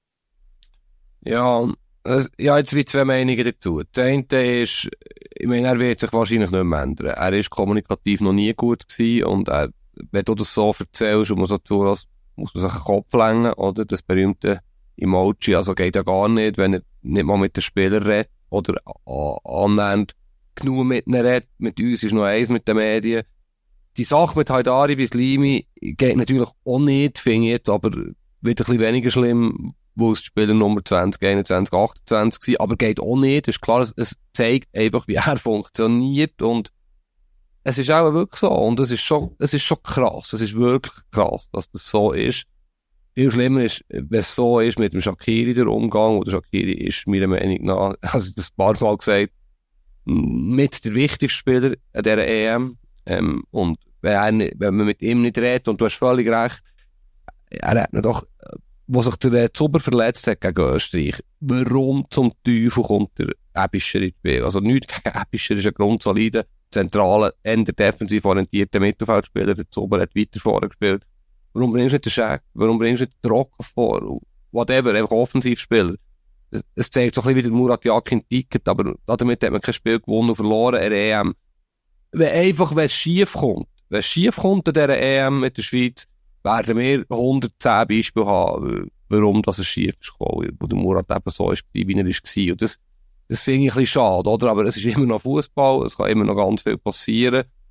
S3: Ja, ja, jetzt wie zwei Meinungen dazu. Das eine ist, ich meine, er wird sich wahrscheinlich nicht mehr ändern. Er ist kommunikativ noch nie gut gewesen und er, wenn du das so erzählst und man so tut, muss man sich den Kopf lenken, oder? Das berühmte Emoji, also geht ja gar nicht, wenn er nicht mal mit den Spielern redet oder annähernd genug mit ihnen redet. Mit uns ist noch eins mit den Medien. Die Sache mit Haidari bis Limi geht natürlich auch nicht, finde ich jetzt, aber wird ein bisschen weniger schlimm, wo es Spieler Nummer zwanzig, einundzwanzig, achtundzwanzig waren, aber geht auch nicht. Es ist klar, es zeigt einfach, wie er funktioniert und es ist auch wirklich so und es ist schon, es ist schon krass, es ist wirklich krass, dass das so ist. Viel schlimmer ist, wenn es so ist mit dem Shaqiri der Umgang, oder Shaqiri ist meiner Meinung nach, also das ein paar Mal gesagt, mit der wichtigste Spieler an dieser E M, ähm, und wenn, er nicht, wenn man mit ihm nicht redet, und du hast völlig recht, er hat doch, wo sich der Zuber verletzt hat gegen Österreich, warum zum Teufel kommt der Ebischer ins Spiel? Also nichts gegen Ebischer, ist ein grundsolider, zentraler, eher defensiv orientierter Mittelfeldspieler, der Zuber hat weiter vorne gespielt. Warum bringst du nicht den Schäck? Warum bringst du nicht den Rocker vor? Whatever, einfach Offensivspieler. Es, es zeigt so ein bisschen, wie der Murat Yakin ticket, aber damit hat man kein Spiel gewonnen und verloren in der E M. Wenn einfach, wenn es schief kommt, wenn es schief kommt in dieser E M mit der Schweiz, werden wir hundertzehn Beispiele haben, warum das schief ist gekommen, wo der Murat eben so ist, wie er war. Und das, das finde ich ein bisschen schade, oder? Aber es ist immer noch Fußball, es kann immer noch ganz viel passieren.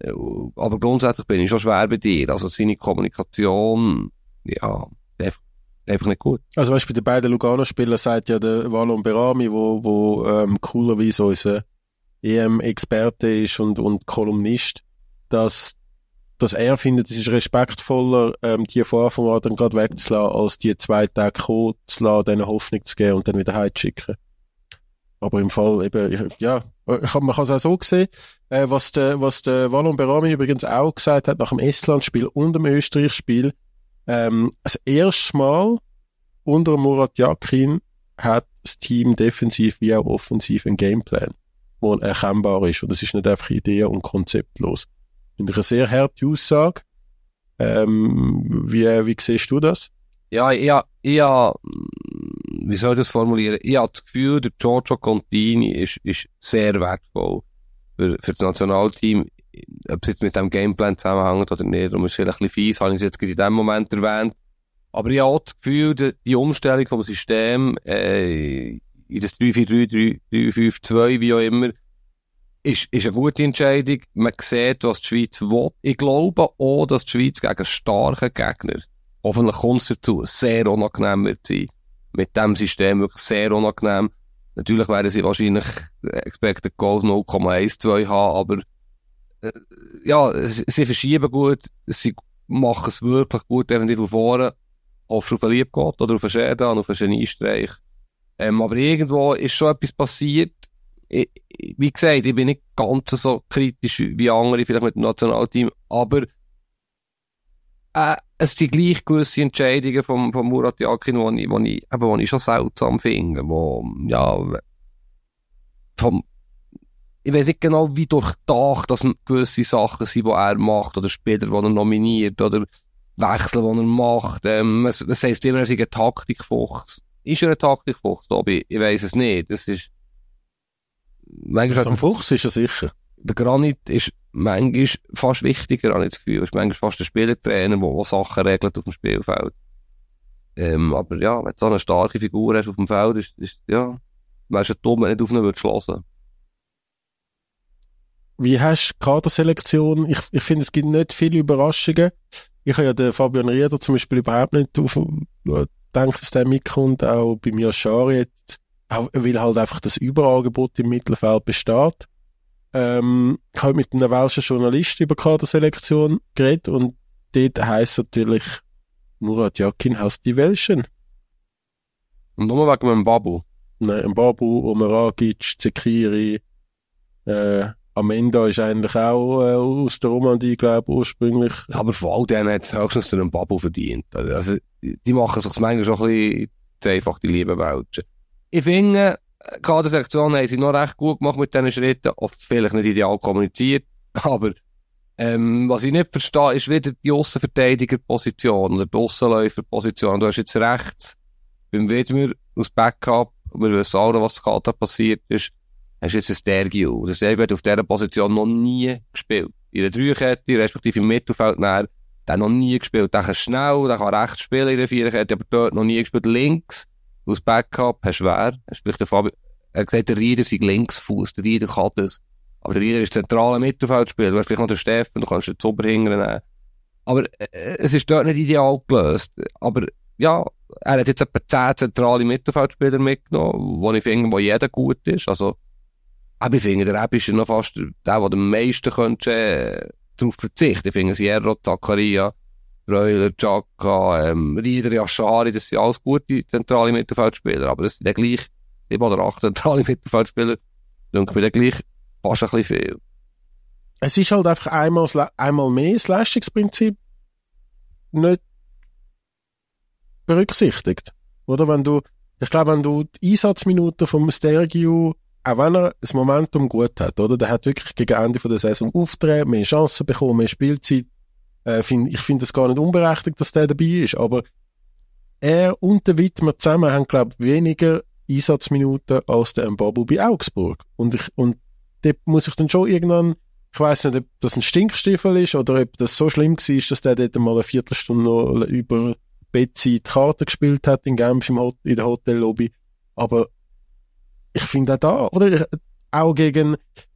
S3: Aber grundsätzlich bin ich schon schwer bei dir. Also seine Kommunikation, ja, einfach, einfach nicht gut.
S2: Also weißt du, bei den beiden Lugano-Spielern sagt ja der Valon Berami, wo, wo ähm, coolerweise unser E M-Experte ist und, und Kolumnist, dass, dass er findet, es ist respektvoller, ähm, die von Anfang an dann gerade wegzulassen, als die zwei Tage kommen zu lassen, denen Hoffnung zu geben und dann wieder heimzuschicken. Aber im Fall eben, ja, ich hab, man kann es auch so sehen, äh, was der, was der Valon Berami übrigens auch gesagt hat nach dem Estland-Spiel und dem Österreich-Spiel, ähm, das erste Mal unter Murat Yakin hat das Team defensiv wie auch offensiv einen Gameplan, der erkennbar ist. Und das ist nicht einfach idee- und konzeptlos. Finde ich eine sehr harte Aussage. Ähm, wie, wie siehst du das?
S3: Ja, ja, ja, wie soll ich das formulieren? Ich habe das Gefühl, der Giorgio Contini ist, ist sehr wertvoll für, für das Nationalteam. Ob es jetzt mit dem Gameplan zusammenhängt oder nicht, darum ist es vielleicht ein bisschen fies, habe ich es jetzt gerade in dem Moment erwähnt. Aber ich habe auch das Gefühl, die, die Umstellung vom System, äh, in das drei vier drei, drei fünf zwei, wie auch immer, ist, ist eine gute Entscheidung. Man sieht, was die Schweiz will. Ich glaube auch, dass die Schweiz gegen starke Gegner, hoffentlich kommt es dazu, sehr unangenehm wird sein. Mit dem System wirklich sehr unangenehm. Natürlich werden sie wahrscheinlich Expected Goals null Komma zwölf haben, aber äh, ja, sie, sie verschieben gut, sie machen es wirklich gut definitiv auf vorne. Hoffst du auf einen Liebgott oder auf einen Scherdan, auf einen Geniestreich. Ähm, aber irgendwo ist schon etwas passiert. Ich, wie gesagt, ich bin nicht ganz so kritisch wie andere, vielleicht mit dem Nationalteam, aber äh, es sind gleich gewisse Entscheidungen vom, vom Murat Yakin, wo ich, wo ich, eben, wo ich schon seltsam finde, wo, ja, vom, ich weiss nicht genau, wie durchdacht, dass gewisse Sachen sind, die er macht, oder Spieler, die er nominiert, oder Wechsel, die er macht, ähm, es, es heisst immer, er sei ein Taktikfuchs. Ist er ein Taktikfuchs, Tobi? Ich weiss es nicht. Das ist, manchmal
S2: so ein Fuchs ist er sicher.
S3: Der Granit ist manchmal fast wichtiger, habe ich das Gefühl. Ist manchmal fast der Spielertrainer, der, der Sachen regelt auf dem Spielfeld. Ähm, aber ja, wenn du so eine starke Figur hast auf dem Feld, ist, ist ja, wärst du dumm, wenn du nicht auf ihn würdest hören.
S2: Wie hast du die Kaderselektion? Ich, ich finde, es gibt nicht viele Überraschungen. Ich habe ja den Fabian Rieder zum Beispiel überhaupt nicht auf, gedacht, dass der mitkommt, auch bei mir Schari jetzt, auch, weil halt einfach das Überangebot im Mittelfeld besteht. Ähm, ich habe mit einem welschen Journalisten über Kaderselektion geredet und dort heisst natürlich, Murat Yakin hasst die Welschen.
S3: Und nur wegen einem Babu.
S2: Nein, ein Babu, Omeragic, Zekiri, äh, Amenda ist eigentlich auch äh, aus der Romandie, glaube ich, ursprünglich.
S3: Ja, aber von all denen hat es höchstens einen Babu verdient. Also, die machen sich manchmal schon ein bisschen zu einfach, die lieben Welschen. Ich finde, die Kaderselektion haben sie noch recht gut gemacht mit diesen Schritten, oft vielleicht nicht ideal kommuniziert, aber ähm, was ich nicht verstehe, ist wieder die Aussenverteidigerposition oder die Aussenläuferposition. Du hast jetzt rechts beim Widmer aus Backup, wir wissen alle, was gerade passiert ist, hast jetzt ein Stergiu. Der Stergiu hat auf dieser Position noch nie gespielt. In der Dreierkette, respektive im Mittelfeld, näher, der hat noch nie gespielt. Der kann schnell, der kann rechts spielen in der Viererkette, aber dort noch nie gespielt. Links, aus Backup, hast du schwer. Sprich, der Fabi, er hat gesagt, der Rieder sei Linksfuß, der Rieder kann das. Aber der Rieder ist zentraler Mittelfeldspieler. Du hast vielleicht noch den Steffen, du kannst den Zuber hingern. Aber äh, es ist dort nicht ideal gelöst. Aber ja, er hat jetzt etwa zehn zentrale Mittelfeldspieler mitgenommen, wo ich finde, wo jeder gut ist. Also, aber ich finde, der Reb ist ja noch fast der, der am meisten könnte, äh, darauf verzichten. Ich finde, Sierra, Zakaria, Reuler, Xhaka, ähm, Rieder, Yashari, das sind alles gute zentrale Mittelfeldspieler. Aber das sind dann gleich sieben oder acht zentrale Mittelfeldspieler. Denke mir dann gleich fast ein bisschen viel.
S2: Es ist halt einfach einmal, einmal mehr das Leistungsprinzip nicht berücksichtigt. Oder wenn du, ich glaube, wenn du die Einsatzminuten vom Stergiu, auch wenn er das Momentum gut hat, oder? Der hat wirklich gegen Ende der Saison auftreten, mehr Chancen bekommen, mehr Spielzeit. Äh, find, ich finde es gar nicht unberechtigt, dass der dabei ist, aber er und der Widmer zusammen haben, glaube ich, weniger Einsatzminuten als der Mbabu bei Augsburg. Und ich, und dort muss ich dann schon irgendwann, ich weiss nicht, ob das ein Stinkstiefel ist oder ob das so schlimm war, dass der dort mal eine Viertelstunde noch über Bettzeit Karte gespielt hat in Genf im Hot- in der Hotellobby. Aber ich finde auch da, oder? Auch gegen,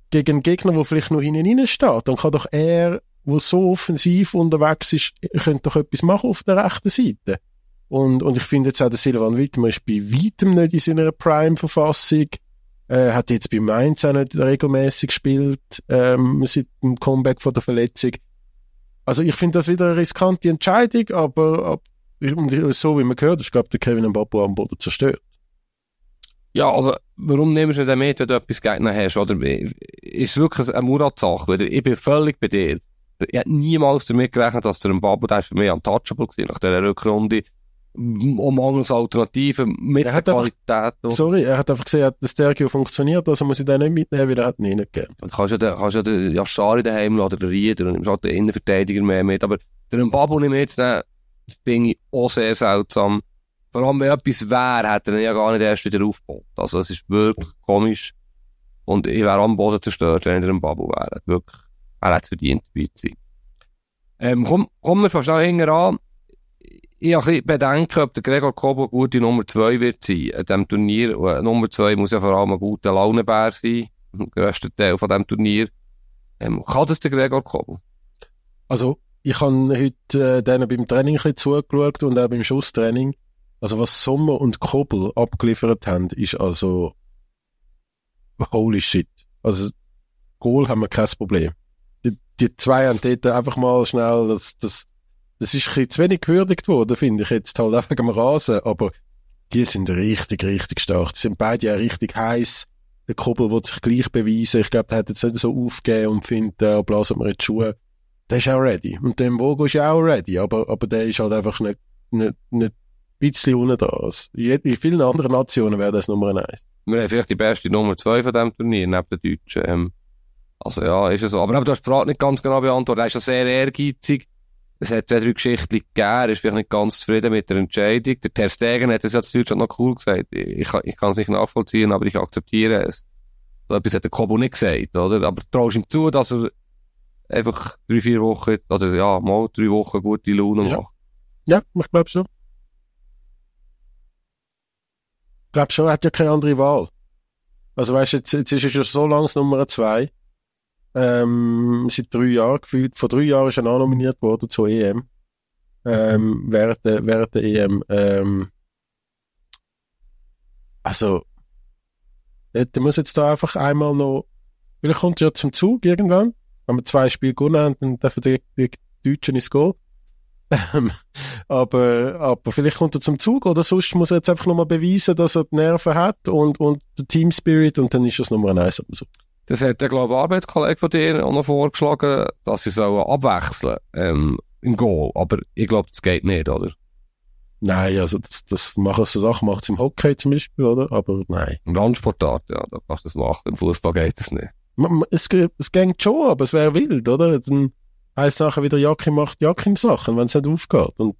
S2: gegen einen Gegner, der vielleicht noch hinten rein steht, dann kann doch er, der so offensiv unterwegs ist, könnte doch etwas machen auf der rechten Seite. Und, und ich finde jetzt auch, der Silvan Wittmer ist bei weitem nicht in seiner Prime-Verfassung. Äh, hat jetzt bei Mainz auch nicht regelmäßig gespielt, ähm, seit dem Comeback von der Verletzung. Also ich finde das wieder eine riskante Entscheidung, aber, aber so wie man gehört, ist, glaube ich, der Kevin Mbappo am Boden zerstört.
S3: Ja, also, warum nimmst du den mit, wenn du etwas gegen ihn hast, oder? Ist es wirklich eine Murat-Sache? Ich bin völlig bei dir. Ich hätte niemals damit gerechnet, dass der Mbappo, der ist für mich untouchable gewesen, nach dieser Rückrunde. Um mangels Alternativen, mit der Qualität.
S2: Einfach, sorry, er hat einfach gesehen, dass Sergio funktioniert, also muss ich den nicht mitnehmen, weil er hat ihn nicht gegeben.
S3: Du kannst ja den, kannst ja den Yashari daheim lassen, oder den Rieder, und nimmst halt den Innenverteidiger mehr mit. Aber der Mbappo nicht mitzunehmen, finde ich auch sehr seltsam. Vor allem, wenn etwas wäre, hätte er ihn ja gar nicht erst wieder aufgebaut. Also, es ist wirklich komisch. Und ich wäre am Boden zerstört, wenn er ein Mbappo wäre. Wirklich, er hat es verdient, dabei zu sein. Ähm, komm, komm wir fast auch hinten an. Ich habe ein bisschen Bedenken, ob der Gregor Kobel eine gute Nummer zwei wird sein an diesem Turnier. Und Nummer zwei muss ja vor allem ein guter Launebär sein, im grössten Teil von diesem Turnier. Ähm, kann das der Gregor Kobel?
S2: Also, ich habe heute äh, denen beim Training ein bisschen zugeschaut und auch beim Schusstraining. Also, was Sommer und Kobel abgeliefert haben, ist also holy shit. Also, Goal haben wir kein Problem. Die, die zwei haben dort einfach mal schnell das, das Das ist ein bisschen zu wenig gewürdigt worden, finde ich jetzt halt einfach am Rasen, aber die sind richtig, richtig stark. Die sind beide ja richtig heiß. Der Kobel will sich gleich beweisen. Ich glaube, der hat jetzt nicht so aufgegeben und findet, da blasen wir jetzt Schuhe. Der ist auch ready. Und der Mvogo ist auch ready, aber, aber der ist halt einfach nicht, nicht, nicht ein bisschen unten dran. Also in vielen anderen Nationen wäre das Nummer eins.
S3: Wir haben vielleicht die beste Nummer zwei von diesem Turnier, neben den Deutschen. Ähm, also ja, ist es so. Aber, aber du hast die Frage nicht ganz genau beantwortet. Er ist ja sehr ehrgeizig. Es hat zwei, drei Geschichten gegeben, er ist vielleicht nicht ganz zufrieden mit der Entscheidung. Der Ter Stegen hat das ja zu Deutschland noch cool gesagt. Ich, ich kann es nicht nachvollziehen, aber ich akzeptiere es. So etwas hat der Kobo nicht gesagt, oder? Aber traust ihm zu, dass er einfach drei, vier Wochen, oder ja, mal drei Wochen gute Laune
S2: ja.
S3: macht.
S2: Ja, ich glaube schon. Ich glaube schon, er hat ja keine andere Wahl. Also weißt du, jetzt, jetzt ist er schon so lange Nummer zwei. Ähm, seit drei Jahren gefühlt. Vor drei Jahren ist er auch nominiert worden zur E M. Ähm, während der, während der E M. Ähm, also, der muss jetzt da einfach einmal noch, vielleicht kommt er ja zum Zug irgendwann. Wenn wir zwei Spiele gewonnen haben, dann dürfen die, die Deutschen ins Goal. aber, aber vielleicht kommt er zum Zug, oder sonst muss er jetzt einfach nochmal beweisen, dass er die Nerven hat und, und den Team Spirit, und dann ist das Nummer eins. So.
S3: Das hat der, glaube ich, Arbeitskollege von dir auch noch vorgeschlagen, dass sie sollen abwechseln, ähm, im Goal. Aber ich glaube, das geht nicht, oder?
S2: Nein, also, das, das machen so Sachen, macht es im Hockey zum Beispiel, oder? Aber nein.
S3: Im Randsportart, ja, da kannst du das machen. Im Fußball geht das nicht.
S2: Man, es, es geht schon, aber es wäre wild, oder? Dann heisst nachher wieder, Jakin macht Jakin Sachen, wenn es nicht aufgeht. Und,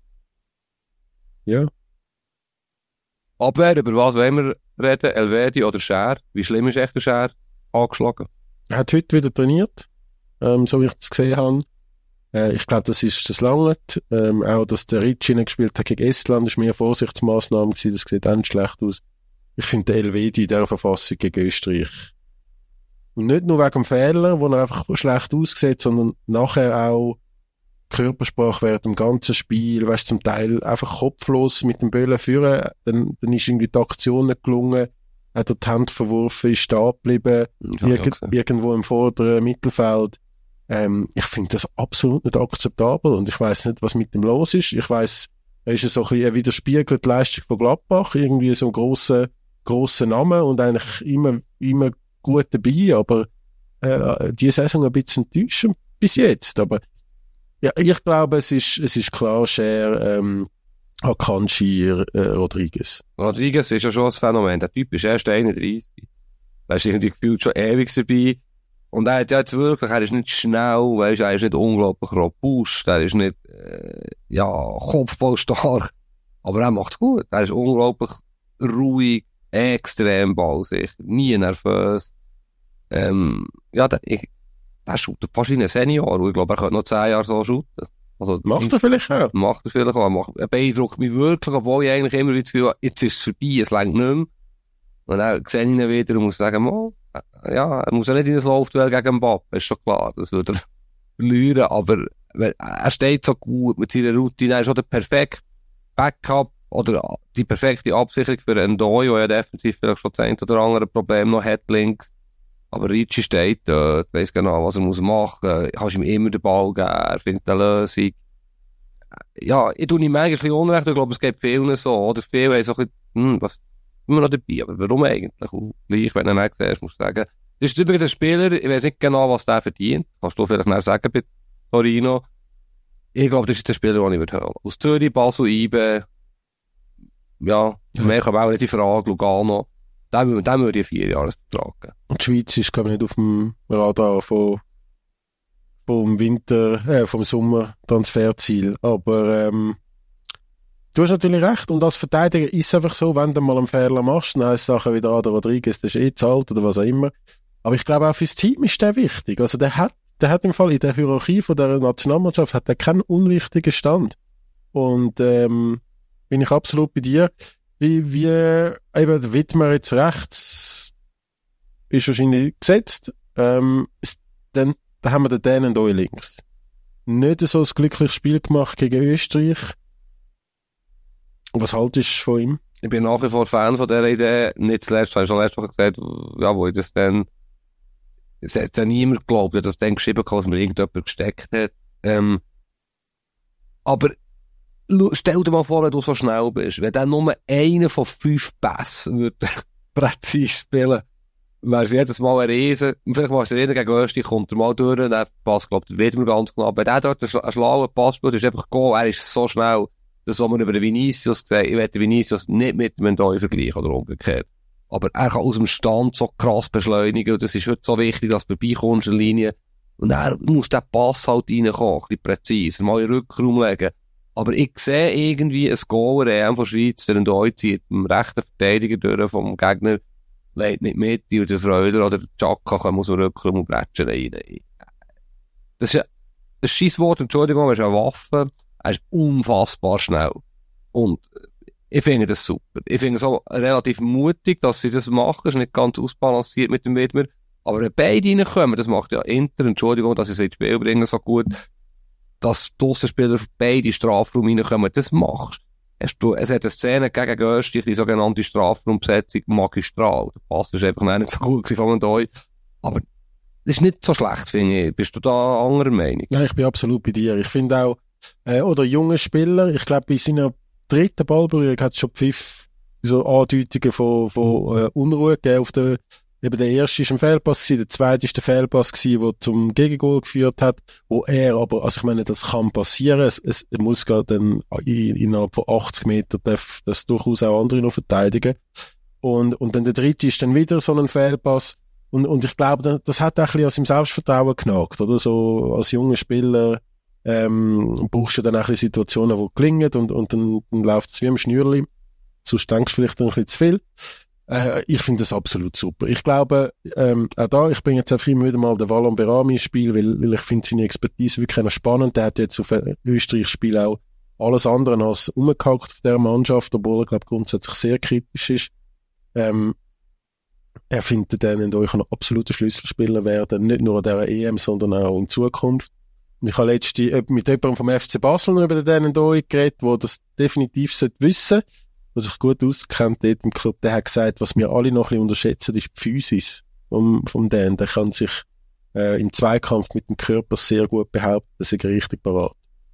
S2: ja.
S3: Abwehr, über was wollen wir reden? Elvedi oder Schär? Wie schlimm ist echt der Schär angeschlagen?
S2: Er hat heute wieder trainiert, ähm, so wie ich das gesehen habe. Äh, ich glaube, das ist das lange. Ähm, auch, dass der Ritchie nicht gespielt hat gegen Estland, ist mehr Vorsichtsmaßnahmen gewesen. Das sieht dann schlecht aus. Ich finde den Elvedi in dieser Verfassung gegen Österreich. Und nicht nur wegen dem Fehler, wo er einfach schlecht aussieht, sondern nachher auch Körpersprache während dem ganzen Spiel, weißt, zum Teil einfach kopflos mit dem Böllen führen, dann, dann ist irgendwie die Aktion nicht gelungen, hat er die Hand verworfen, ist stehen geblieben, ja, irg- irgendwo im vorderen Mittelfeld. Ähm, ich finde das absolut nicht akzeptabel und ich weiss nicht, was mit dem los ist. Ich weiss, er ist so ein bisschen, er widerspiegelt die Leistung von Gladbach, irgendwie so ein grosser, grosser Name und eigentlich immer, immer gut dabei, aber äh, die Saison ein bisschen enttäuschend bis jetzt, aber ja, ich glaube, es ist, es ist klar, Scher, ähm, Akanji, äh, Rodriguez.
S3: Rodriguez ist ja schon ein Phänomen. Der Typ ist erst einunddreissig. Er ist irgendwie gefühlt schon ewig dabei. Und er hat ja jetzt wirklich, er ist nicht schnell, weißt, er ist nicht unglaublich robust, er ist nicht, äh, ja, kopfballstark. Aber er macht's gut. Er ist unglaublich ruhig, extrem ballsicher, nie nervös. Ähm, ja, der, ich, der shootet fast wie ein Senior. Und ich glaube, er könnte noch zehn Jahre so shooten. Also,
S2: macht er vielleicht auch.
S3: Macht er vielleicht auch. Macht, er beeindruckt mich wirklich, obwohl ich eigentlich immer das Gefühl habe, jetzt ist es vorbei, es reicht nicht mehr. Und dann sehe ich ihn wieder und muss sagen, mal, ja, er muss ja nicht in ein Laufduell gegen Mbappe, ist schon klar, das würde er verlieren, aber er steht so gut mit seiner Routine, er ist auch der perfekte Backup oder die perfekte Absicherung für einen Ndoi, der ja defensiv vielleicht schon das ein oder andere Problem noch hat links. Aber Ricci steht dort, weiss genau, was er muss machen, kannst ihm immer den Ball geben, er findet eine Lösung. Ja, ich tue ihm manchmal ein bisschen Unrecht, ich glaube, es gibt vielen so, oder viele haben so ein bisschen, hm, das ist immer noch dabei, aber warum eigentlich? Und gleich, wenn du ihn siehst, musst du sagen, das ist übrigens ein Spieler, ich weiss nicht genau, was der verdient, kannst du vielleicht noch sagen bei Torino. Ich glaube, das ist der Spieler, den ich würde hören. Aus Zürich, Basel, Ibe, ja, ja. Mehr kann man auch nicht in Frage, Lugano. Dem, dem würde ich vier Jahre vertragen.
S2: Und die Schweiz ist, glaube ich, nicht auf dem Radar von, vom Winter, äh, vom Sommer Transferziel. Aber, ähm, du hast natürlich recht. Und als Verteidiger ist es einfach so, wenn du mal einen Fehler machst, dann heisst Sachen wie der Ada Rodriguez, der ist eh zahlt oder was auch immer. Aber ich glaube, auch fürs Team ist der wichtig. Also, der hat, der hat im Fall in der Hierarchie von der Nationalmannschaft hat der keinen unwichtigen Stand. Und, ähm, bin ich absolut bei dir. Wie, wie, eben, Widmer jetzt rechts, ist wahrscheinlich gesetzt, ähm, ist, dann, dann haben wir den Dan Ndoi links. Nicht so ein glückliches Spiel gemacht gegen Österreich. Was haltest du von ihm?
S3: Ich bin nach wie vor Fan von dieser Idee. Nicht zuletzt, habe ich schon letzte Woche gesagt, ja, wo ich das dann, es hat ja niemand geglaubt, dass das dann geschrieben hat, dass mir irgendjemand gesteckt hat. Ähm, aber, stell dir mal vor, wenn du so schnell bist, wenn dann nur einer von fünf Pässen würde präzise spielen, wäre es jedes Mal ein Riesen. Vielleicht machst du den gegen Österreich, kommt er mal durch, dann passt, glaubt er, wird mir ganz genau. Wenn der dort einen schlauen Pass spielt, ist einfach go, er ist so schnell. Das haben wir über den Vinicius gesagt, ich werde Vinicius nicht mit dem Ndoi vergleichen oder umgekehrt. Aber er kann aus dem Stand so krass beschleunigen und das ist heute so wichtig, dass du vorbeikommst in der Linie. Und er muss der Pass halt reinkommen, ein bisschen präzise, mal in den Rückraum legen. Aber ich sehe irgendwie ein Goal, der E M von Schweiz, der Ndoi zieht im rechten Verteidiger durch vom Gegner, legt nicht mit, und der Freuler oder der Chaka kommen aus dem Rückraum und bretschen rein. Das ist ein Scheisswort, Entschuldigung, er ist eine Waffe, er ist unfassbar schnell. Und ich finde das super. Ich finde es auch relativ mutig, dass sie das machen, es ist nicht ganz ausbalanciert mit dem Widmer. Aber wenn beide reinkommen, das macht ja Inter, Entschuldigung, dass ich es ins Spiel bringe, so gut, dass die Aussenspieler auf beide Strafraum reinkommen, das machst du. Es hat eine Szene gegen Österreich, die sogenannte Strafraumbesetzung magistral. Der Pass ist einfach nicht so gut von Ndoi. Aber das ist nicht so schlecht, finde ich. Bist du da anderer Meinung?
S2: Nein, ich bin absolut bei dir. Ich finde auch, äh, oder junge Spieler, ich glaube, bei seiner dritten Ballberührung hat es schon Pfiff, so Andeutungen von, von äh, Unruhe gegeben auf der. Eben der erste ist ein Fehlpass gewesen, der zweite ist der Fehlpass gewesen, der zum Gegengol geführt hat, wo er aber, also ich meine, das kann passieren, es, es muss gar dann innerhalb von achtzig Meter darf das durchaus auch andere noch verteidigen. Und, und dann der dritte ist dann wieder so ein Fehlpass. Und, und ich glaube, das hat auch ein bisschen an seinem Selbstvertrauen genagt, oder? So, als junger Spieler, ähm, brauchst du dann auch ein bisschen Situationen, die gelingen, und, und dann, dann läuft es wie im Schnürli. Sonst denkst du vielleicht ein bisschen zu viel. Äh, ich finde das absolut super. Ich glaube, ähm, auch da, ich bringe jetzt einfach immer wieder mal den Valon Berami ins Spiel, weil, weil ich finde seine Expertise wirklich noch spannend. Der hat jetzt auf Österreich-Spiel auch alles andere als umgehackt auf dieser Mannschaft, obwohl er, glaube grundsätzlich sehr kritisch ist. Ähm, er findet dann euch ein absoluter Schlüsselspieler werden, nicht nur an dieser E M, sondern auch in Zukunft. Und ich habe letztens mit jemandem vom F C Basel über den Ndoi geredet, der das definitiv wissen sollte, was sich gut auskennt dort im Club. Der hat gesagt, was wir alle noch ein bisschen unterschätzen, ist die Physis vom, vom Dan. Der kann sich äh, im Zweikampf mit dem Körper sehr gut behaupten, dass er richtig parat.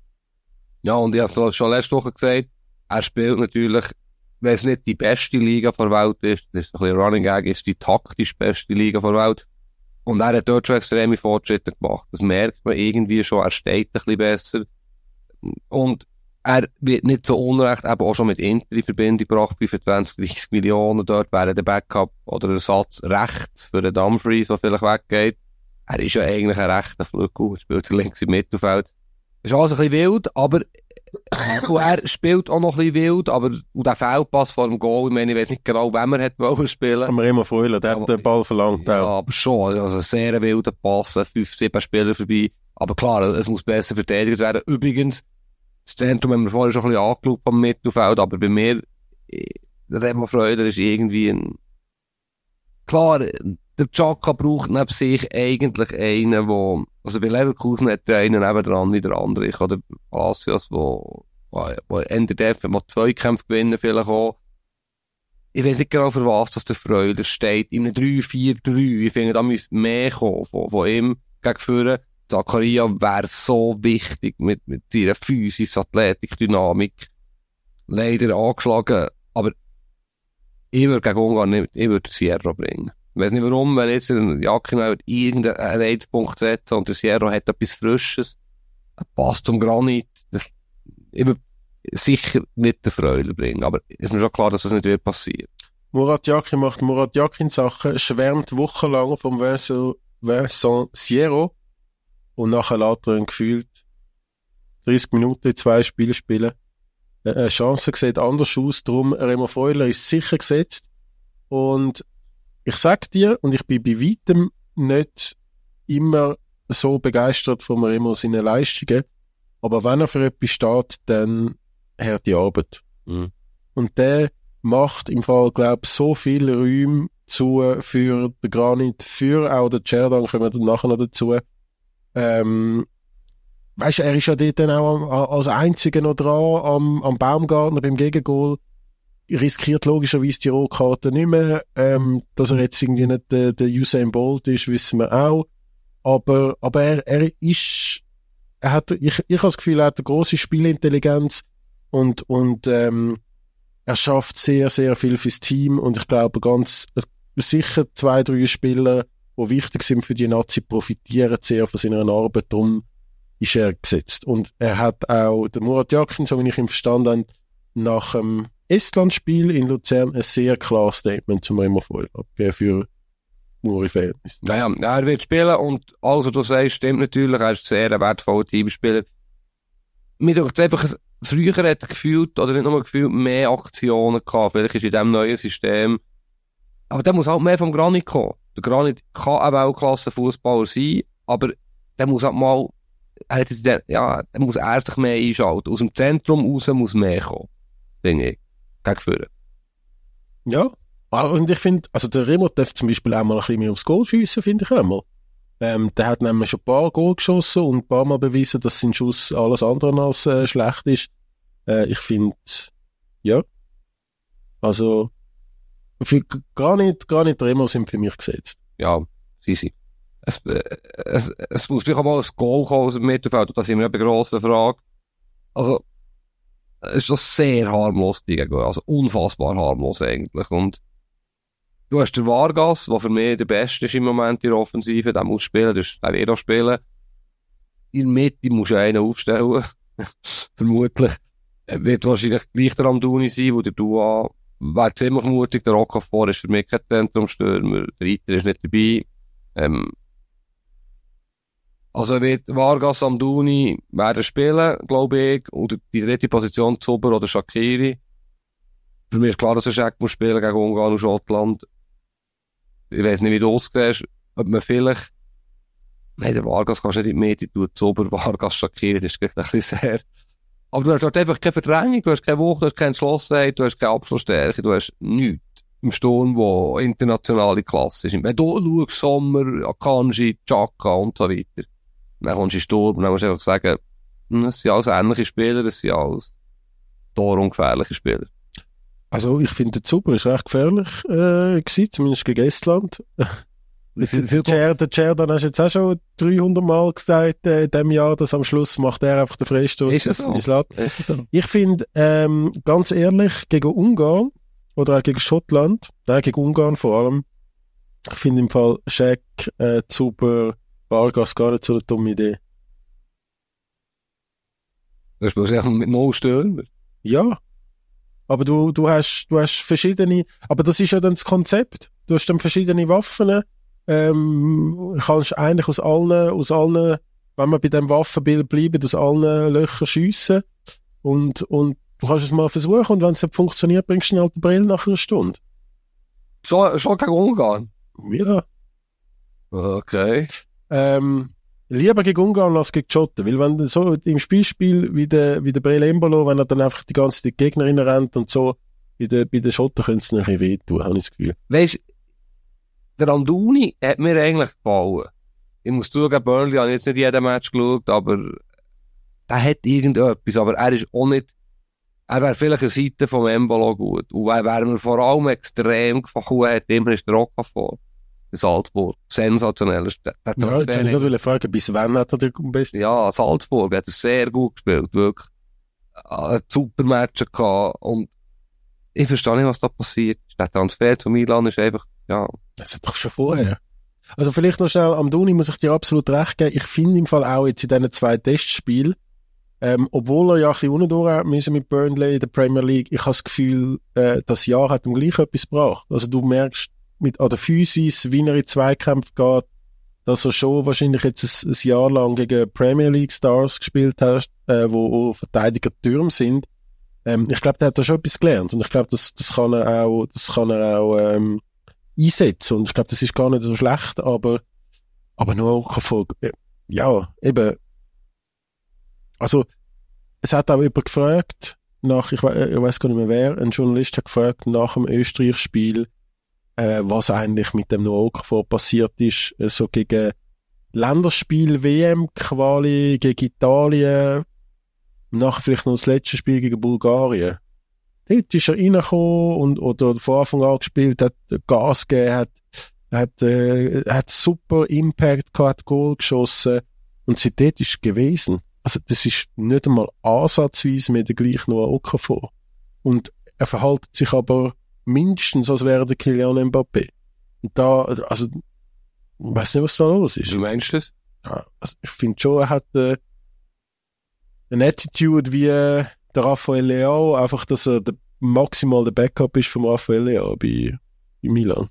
S3: Ja, und ich habe es schon letzte Woche gesagt, er spielt natürlich, wenn es nicht die beste Liga der Welt ist, das ist ein bisschen Running Gag, ist die taktisch beste Liga der Welt. Und er hat dort schon extreme Fortschritte gemacht. Das merkt man irgendwie schon, er steht ein bisschen besser. Und er wird nicht so unrecht, eben auch schon mit Inter in Verbindung gebracht, fünfundzwanzig, dreissig Millionen. Dort wäre der Backup oder der Ersatz rechts für den Dumfries, der vielleicht weggeht. Er ist ja eigentlich ein rechter Flügel, spielt links im Mittelfeld. Ist alles ein bisschen wild, aber und er spielt auch noch ein bisschen wild, aber und der Fehlpass vor dem Goal, ich meine, ich weiss nicht genau, wem er hat wollen spielen.
S2: Kann man immer freuen, der hat den Ball verlangt.
S3: Ja, aber schon, also sehr wilder Pass, fünf, sieben Spieler vorbei. Aber klar, es muss besser verteidigt werden. Übrigens, das Zentrum haben wir vorher schon ein bisschen angeschaut am Mittelfeld, aber bei mir, der Remo Freuler ist irgendwie ein, klar, der Xhaka braucht neben sich eigentlich einen, wo, also bei Leverkusen hat der einen nebendran wie der andere. Ich oder Palacios, wo, wo, wo in der Def, wo zwei Kämpfe gewinnen vielleicht auch. Ich weiss nicht genau für was, dass der Freuler steht. In einem drei vier drei. Ich finde, da müsste mehr kommen von, von ihm gegen vorne. Zakaria wäre so wichtig mit, mit seiner Physis, Athletik, Dynamik. Leider angeschlagen. Aber ich würde gegen Ungarn nicht, ich würde Sierra bringen. Ich weiss nicht warum, wenn jetzt ein Jakin irgendeinen Reizpunkt setzen und der Sierra hat etwas Frisches, passt zum Granit. Das, ich würde sicher nicht den Freuler bringen, aber ist mir schon klar, dass das nicht wird passieren.
S2: Murat Yakin macht Murat Yakin Sachen, schwärmt wochenlang vom Vincent, Vincent Sierra und nachher lässt er ihn gefühlt dreißig Minuten in zwei Spiele spielen. Eine Chance sieht anders aus, darum Remo Freuler ist sicher gesetzt und ich sag dir, und ich bin bei weitem nicht immer so begeistert von Remo seinen Leistungen, aber wenn er für etwas steht, dann harte Arbeit.
S3: Mhm.
S2: Und der macht im Fall, glaub so viele Räume zu für den Granit, für auch den Cerdan, kommen wir dann nachher noch dazu. Ähm, weisst du, er ist ja dort dann auch als Einziger noch dran, am, am Baumgartner beim Gegengol. Riskiert logischerweise die Rotkarte nicht mehr. Ähm, dass er jetzt irgendwie nicht der, der Usain Bolt ist, wissen wir auch. Aber, aber er, er ist, er hat, ich, ich habe das Gefühl, er hat eine grosse Spielintelligenz und, und, ähm, er schafft sehr, sehr viel fürs Team und ich glaube ganz, sicher zwei, drei Spieler, die wichtig sind für die Nazi, profitieren sehr von seiner Arbeit, darum ist er gesetzt. Und er hat auch, der Murat Yakin, so wie ich ihn verstanden habe, nach dem Estland-Spiel in Luzern ein sehr klares Statement zum Remo Freuler abgegeben für Muri-Fans.
S3: Naja, er wird spielen und alles, was du sagst, stimmt natürlich. Er ist sehr ein wertvoller Teamspieler. Mir denkt einfach, früher hat er gefühlt, oder nicht nur gefühlt, mehr Aktionen gehabt. Vielleicht ist in diesem neuen System. Aber der muss halt mehr vom Granit kommen. Der Granit kann ein Weltklasse-Fußballer sein, aber der muss halt mal, er hat jetzt, ja, der muss er sich mehr einschalten. Aus dem Zentrum raus muss mehr kommen. Denke ich. Gegen vorne.
S2: Ja. Und ich finde, also der Remo darf zum Beispiel auch mal ein bisschen mehr aufs Goal schiessen, finde ich auch mal. Ähm, der hat nämlich schon ein paar Goal geschossen und ein paar Mal bewiesen, dass sein Schuss alles andere als äh, schlecht ist. Äh, ich finde, ja. Also, für, gar nicht, gar nicht Remo sind für mich gesetzt.
S3: Ja, sie sind. Es, äh, es, es muss vielleicht auch mal ein Goal kommen aus dem Mittelfeld, und das ist immer eine grosse Frage. Also, es ist das sehr harmlos, die Gegend. Also unfassbar harmlos eigentlich. Und du hast den Vargas, der für mich der Beste ist im Moment in der Offensive, der muss spielen, der wird auch spielen. In der Mitte musst du einen aufstellen. Vermutlich. Er wird wahrscheinlich gleich der Amdouni sein, wo der Dua wäre ziemlich mutig. Der Okafor ist für mich kein Zentrumstürmer. Der Reiter ist nicht dabei. Ähm, Also wird Vargas, Amdouni werden spielen, glaube ich, oder die dritte Position Zuber oder Shaqiri. Für mich ist klar, dass er Scheck muss spielen gegen Ungarn und Schottland. Ich weiss nicht, wie du es siehst, ob man vielleicht, nein, der Vargas kannst du nicht in die Mitte tun, Zuber, Vargas, Shaqiri, das ist gleich ein bisschen sehr. Aber du hast dort einfach keine Verdrängung, du hast keine Wucht, du hast keine Entschlossenheit, du hast keine Abschlussstärke, du hast nichts im Sturm, wo internationale Klasse ist. Wenn du schaust, Sommer, Akanji, Xhaka und so weiter. Dann kommst du in den Sturm und dann musst du einfach sagen, es sind alles ähnliche Spieler, es sind alles torungefährliche Spieler.
S2: Also ich finde, der Zuber ist recht gefährlich äh, gewesen, zumindest gegen Estland. Der Cerdan hast du jetzt auch schon dreihundert Mal gesagt äh, in diesem Jahr, dass am Schluss macht er einfach den Freistoß.
S3: Ist es so?
S2: Ist es so? Ich finde, ähm, ganz ehrlich, gegen Ungarn oder auch gegen Schottland, nein, gegen Ungarn vor allem, ich finde im Fall Scheck, äh, Zuber, Vargas gar nicht so eine dumme Idee.
S3: Du spielst einfach mit null Stürmer.
S2: Ja. Aber du, du hast, du hast verschiedene, aber das ist ja dann das Konzept. Du hast dann verschiedene Waffen, ähm, kannst eigentlich aus allen, aus allen, wenn wir bei dem Waffenbild bleiben, aus allen Löchern schiessen. Und, und du kannst es mal versuchen, und wenn es nicht funktioniert, bringst du schnell die Brille nach einer Stunde.
S3: Schon, schon gegen Ungarn?
S2: Ja.
S3: Okay.
S2: Ähm, lieber gegen Ungarn als gegen die Schotten, weil wenn so im Spielspiel wie der, wie der Breel Embolo, wenn er dann einfach die ganze Zeit Gegnerin rennt und so, bei den, bei den Schotten könnte es noch ein bisschen wehtun, habe ich das Gefühl.
S3: Weisst, der Amdouni hat mir eigentlich gefallen. Ich muss zugeben, Burnley habe ich jetzt nicht jeden Match geschaut, aber der hat irgendetwas, aber er ist auch nicht, er wäre vielleicht eine Seite vom Embolo gut. Und wer, wer mir vor allem extrem gefallen hat, immer ist der Okafor in Salzburg. Sensationell. Der, der
S2: ja, jetzt wollte ich gerade fragen, bis wann hat er dir am besten?
S3: Ja, Salzburg hat er sehr gut gespielt, wirklich. Ein super Match gehabt. Und ich verstehe nicht, was da passiert. Der Transfer zu Milan ist einfach, ja.
S2: Das hat doch schon vorher. Also vielleicht noch schnell, Amdouni muss ich dir absolut recht geben. Ich finde im Fall auch jetzt in diesen zwei Testspielen, ähm, obwohl er ja ein bisschen unten durch hat müssen mit Burnley in der Premier League, ich habe das Gefühl, äh, das Jahr hat ihm gleich etwas gebracht. Also du merkst mit an der Physis, wie er in Zweikämpfe geht, dass er schon wahrscheinlich jetzt ein, ein Jahr lang gegen Premier League Stars gespielt hat, äh, wo, wo Verteidiger Türme sind. Ähm, ich glaube, der hat da schon etwas gelernt und ich glaube, das, das kann er auch, das kann er auch ähm, einsetzen und ich glaube, das ist gar nicht so schlecht, aber aber nur Okafor, äh, ja, eben. Also, es hat auch jemand gefragt, nach, ich, we- ich weiß gar nicht mehr wer, ein Journalist hat gefragt nach dem Österreich-Spiel, äh, was eigentlich mit dem Noah Okafor passiert ist, äh, so gegen Länderspiel, W M-Quali, gegen Italien, nachher vielleicht noch das letzte Spiel gegen Bulgarien. Dort ist er reingekommen und, oder von Anfang an gespielt, hat Gas gegeben, hat, hat, äh, hat super Impact gehabt, hat Goal geschossen und seitdem ist es gewesen. Also das ist nicht einmal ansatzweise mehr der gleiche Noah Okafor. Und er verhält sich aber mindestens, als wäre der Kylian Mbappé. Und da, also, ich weiss nicht, was da los ist.
S3: Wie meinst du das?
S2: Ja, also ich finde schon, er hat äh, eine Attitude wie äh, der Rafael Leao, einfach, dass er der, maximal der Backup ist vom Rafael Leao bei, bei Milan.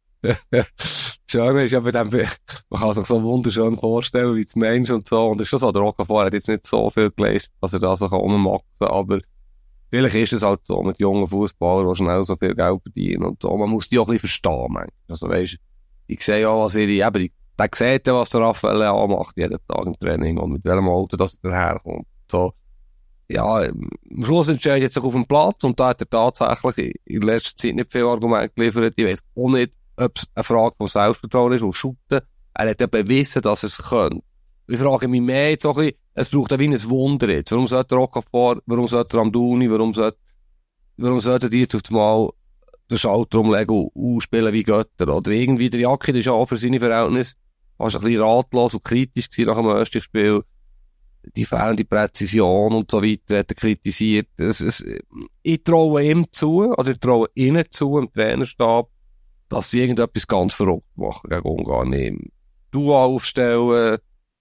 S3: Schön ist ja bei dem, man kann sich so wunderschön vorstellen, wie es Mensch und so, und das ist schon so, der Okafor hat jetzt nicht so viel geleistet, dass er da so rummachen kann, aber vielleicht ist es halt so mit jungen Fußballern, die schnell so viel Geld verdienen und so, man muss die auch ein bisschen verstehen, man. Also weisst, ich sehe ja, was ihre, eben, der sieht ja, was der Raphael Leao macht, jeden Tag im Training und mit welchem Auto das er daherkommt, so. Ja, am Schluss entscheidet er sich auf dem Platz und da hat er tatsächlich in letzter Zeit nicht viel Argumente geliefert, ich weiss auch nicht, ob es eine Frage vom Selbstvertrauen ist, und Shooten. Er hat ja bewiesen, dass er es kann. Ich frage mich mehr jetzt auch ein bisschen, es braucht ja wie ein Wunder jetzt. Warum sollte der Okafor, warum sollte der Amdouni, warum sollte, warum sollte die jetzt auf einmal den Schalter umlegen und spielen wie Götter? Oder irgendwie der Jacke, der ist ja auch für seine Verhältnisse fast ein bisschen ratlos und kritisch gewesen nach dem ersten Spiel. Die fehlende Präzision und so weiter hat er kritisiert. Es, es, ich traue ihm zu, oder ich traue ihnen zu, im Trainerstab, dass sie irgendetwas ganz verrückt machen gegen Ungarn. Im Duo aufstellen,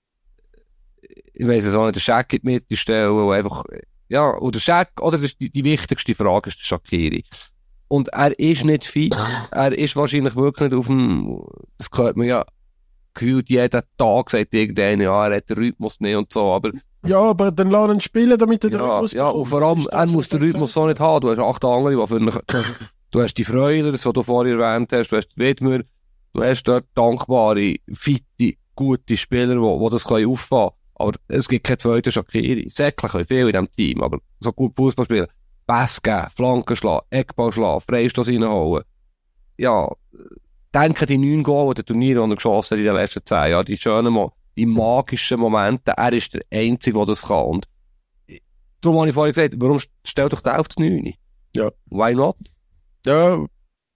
S3: ich weiss es auch nicht, den Scheck in die Mitte stellen, und einfach, ja, oder Scheck, oder die, die wichtigste Frage ist der Shaqiri. Und er ist nicht fit, er ist wahrscheinlich wirklich nicht auf dem, das gehört man ja gefühlt jeden Tag, sagt irgendeiner, ja, er hat den Rhythmus nicht und so, aber
S2: Ja, aber dann lass ihn spielen, damit er den
S3: ja,
S2: Rhythmus
S3: ja,
S2: bekommt.
S3: und vor allem,
S2: Das ist das,
S3: er muss
S2: was
S3: den
S2: ich
S3: Rhythmus
S2: gesagt
S3: so nicht haben. Du hast acht andere, die für einen, du hast die Freuler, das, was du vorhin erwähnt hast, du hast die Widmer, du hast dort dankbare, fitte, gute Spieler, die, die das können auffahren können. Aber es gibt keine zweite Shaqiri. Säcklich können viel in diesem Team, aber so gut Fußball spielen. Pass geben, Flanken schlagen, Eckball schlagen, Freistoß reinholen. Ja, denke die neun Goal der Turniere, die er geschossen hat in den letzten zehn Jahren, die schönen, Mo- die magischen Momente, er ist der Einzige, der das kann. Und darum habe ich vorhin gesagt, warum stell doch den auf das neun?
S2: Ja.
S3: Why not?
S2: Ja,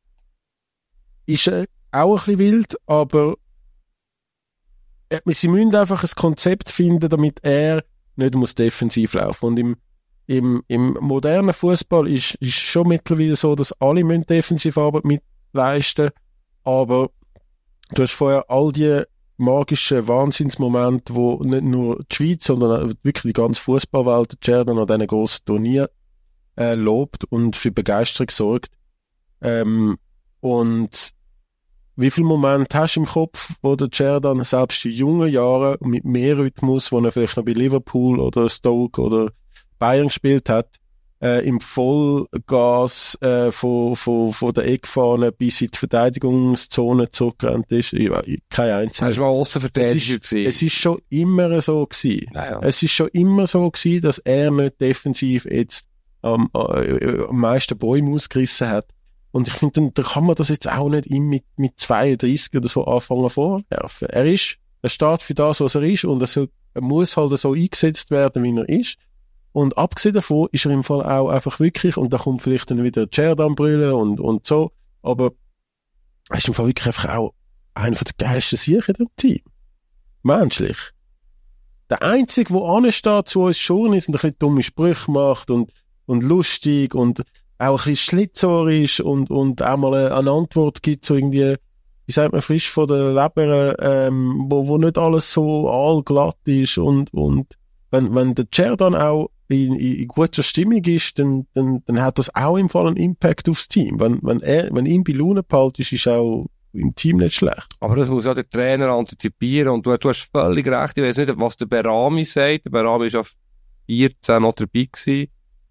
S2: ist äh, auch ein bisschen wild, aber äh, sie müssen einfach ein Konzept finden, damit er nicht muss defensiv laufen. Und im, im, im modernen Fußball ist, ist schon mittlerweile so, dass alle müssen Defensivarbeit mitleisten, aber du hast vorher all die magischen Wahnsinnsmomente, wo nicht nur die Schweiz, sondern wirklich die ganze Fußballwelt Cerdan an diesen grossen Turnier äh, lobt und für Begeisterung sorgt. Ähm, und wie viel Momente hast du im Kopf, wo der Cerdan selbst in jungen Jahren mit mehr Rhythmus, wo er vielleicht noch bei Liverpool oder Stoke oder Bayern gespielt hat, äh, im Vollgas äh, von, von, von der Eckfahne bis in die Verteidigungszone zurückgerannt ist? Ich, ich, keine einzige.
S3: Hast du mal Aussenverteidiger
S2: Es ist,
S3: gesehen?
S2: es ist schon immer so gewesen.
S3: Ja, ja.
S2: Es ist schon immer so gewesen, dass er nicht defensiv jetzt am, äh, am meisten Bäume ausgerissen hat. Und ich finde, dann, dann kann man das jetzt auch nicht ihm mit, mit zweiunddreißig oder so anfangen vorwerfen. Er ist, er steht für das, was er ist, und er, soll, er muss halt so eingesetzt werden, wie er ist. Und abgesehen davon ist er im Fall auch einfach wirklich, und da kommt vielleicht dann wieder Cerdan brüllen und, und so, aber er ist im Fall wirklich einfach auch einer der geilsten Sieger in dem Team. Menschlich. Der Einzige, der ansteht zu uns schon ist und ein bisschen dumme Sprüche macht und, und lustig und auch ein bisschen schlitzohrig und, und auch mal eine Antwort gibt, so irgendwie, wie sagt man, frisch von der Leber, ähm, wo, wo nicht alles so allglatt ist und, und wenn, wenn der Cerdan auch in, in, in guter Stimmung ist, dann, dann, dann hat das auch im Fall einen Impact aufs Team. Wenn, wenn er, wenn ihn bei Laune behalten ist, ist auch im Team nicht schlecht.
S3: Aber das muss ja der Trainer antizipieren und du, du hast völlig recht. Ich weiss nicht, was der Berami sagt. Der Berami war ja vierzehn noch dabei gewesen.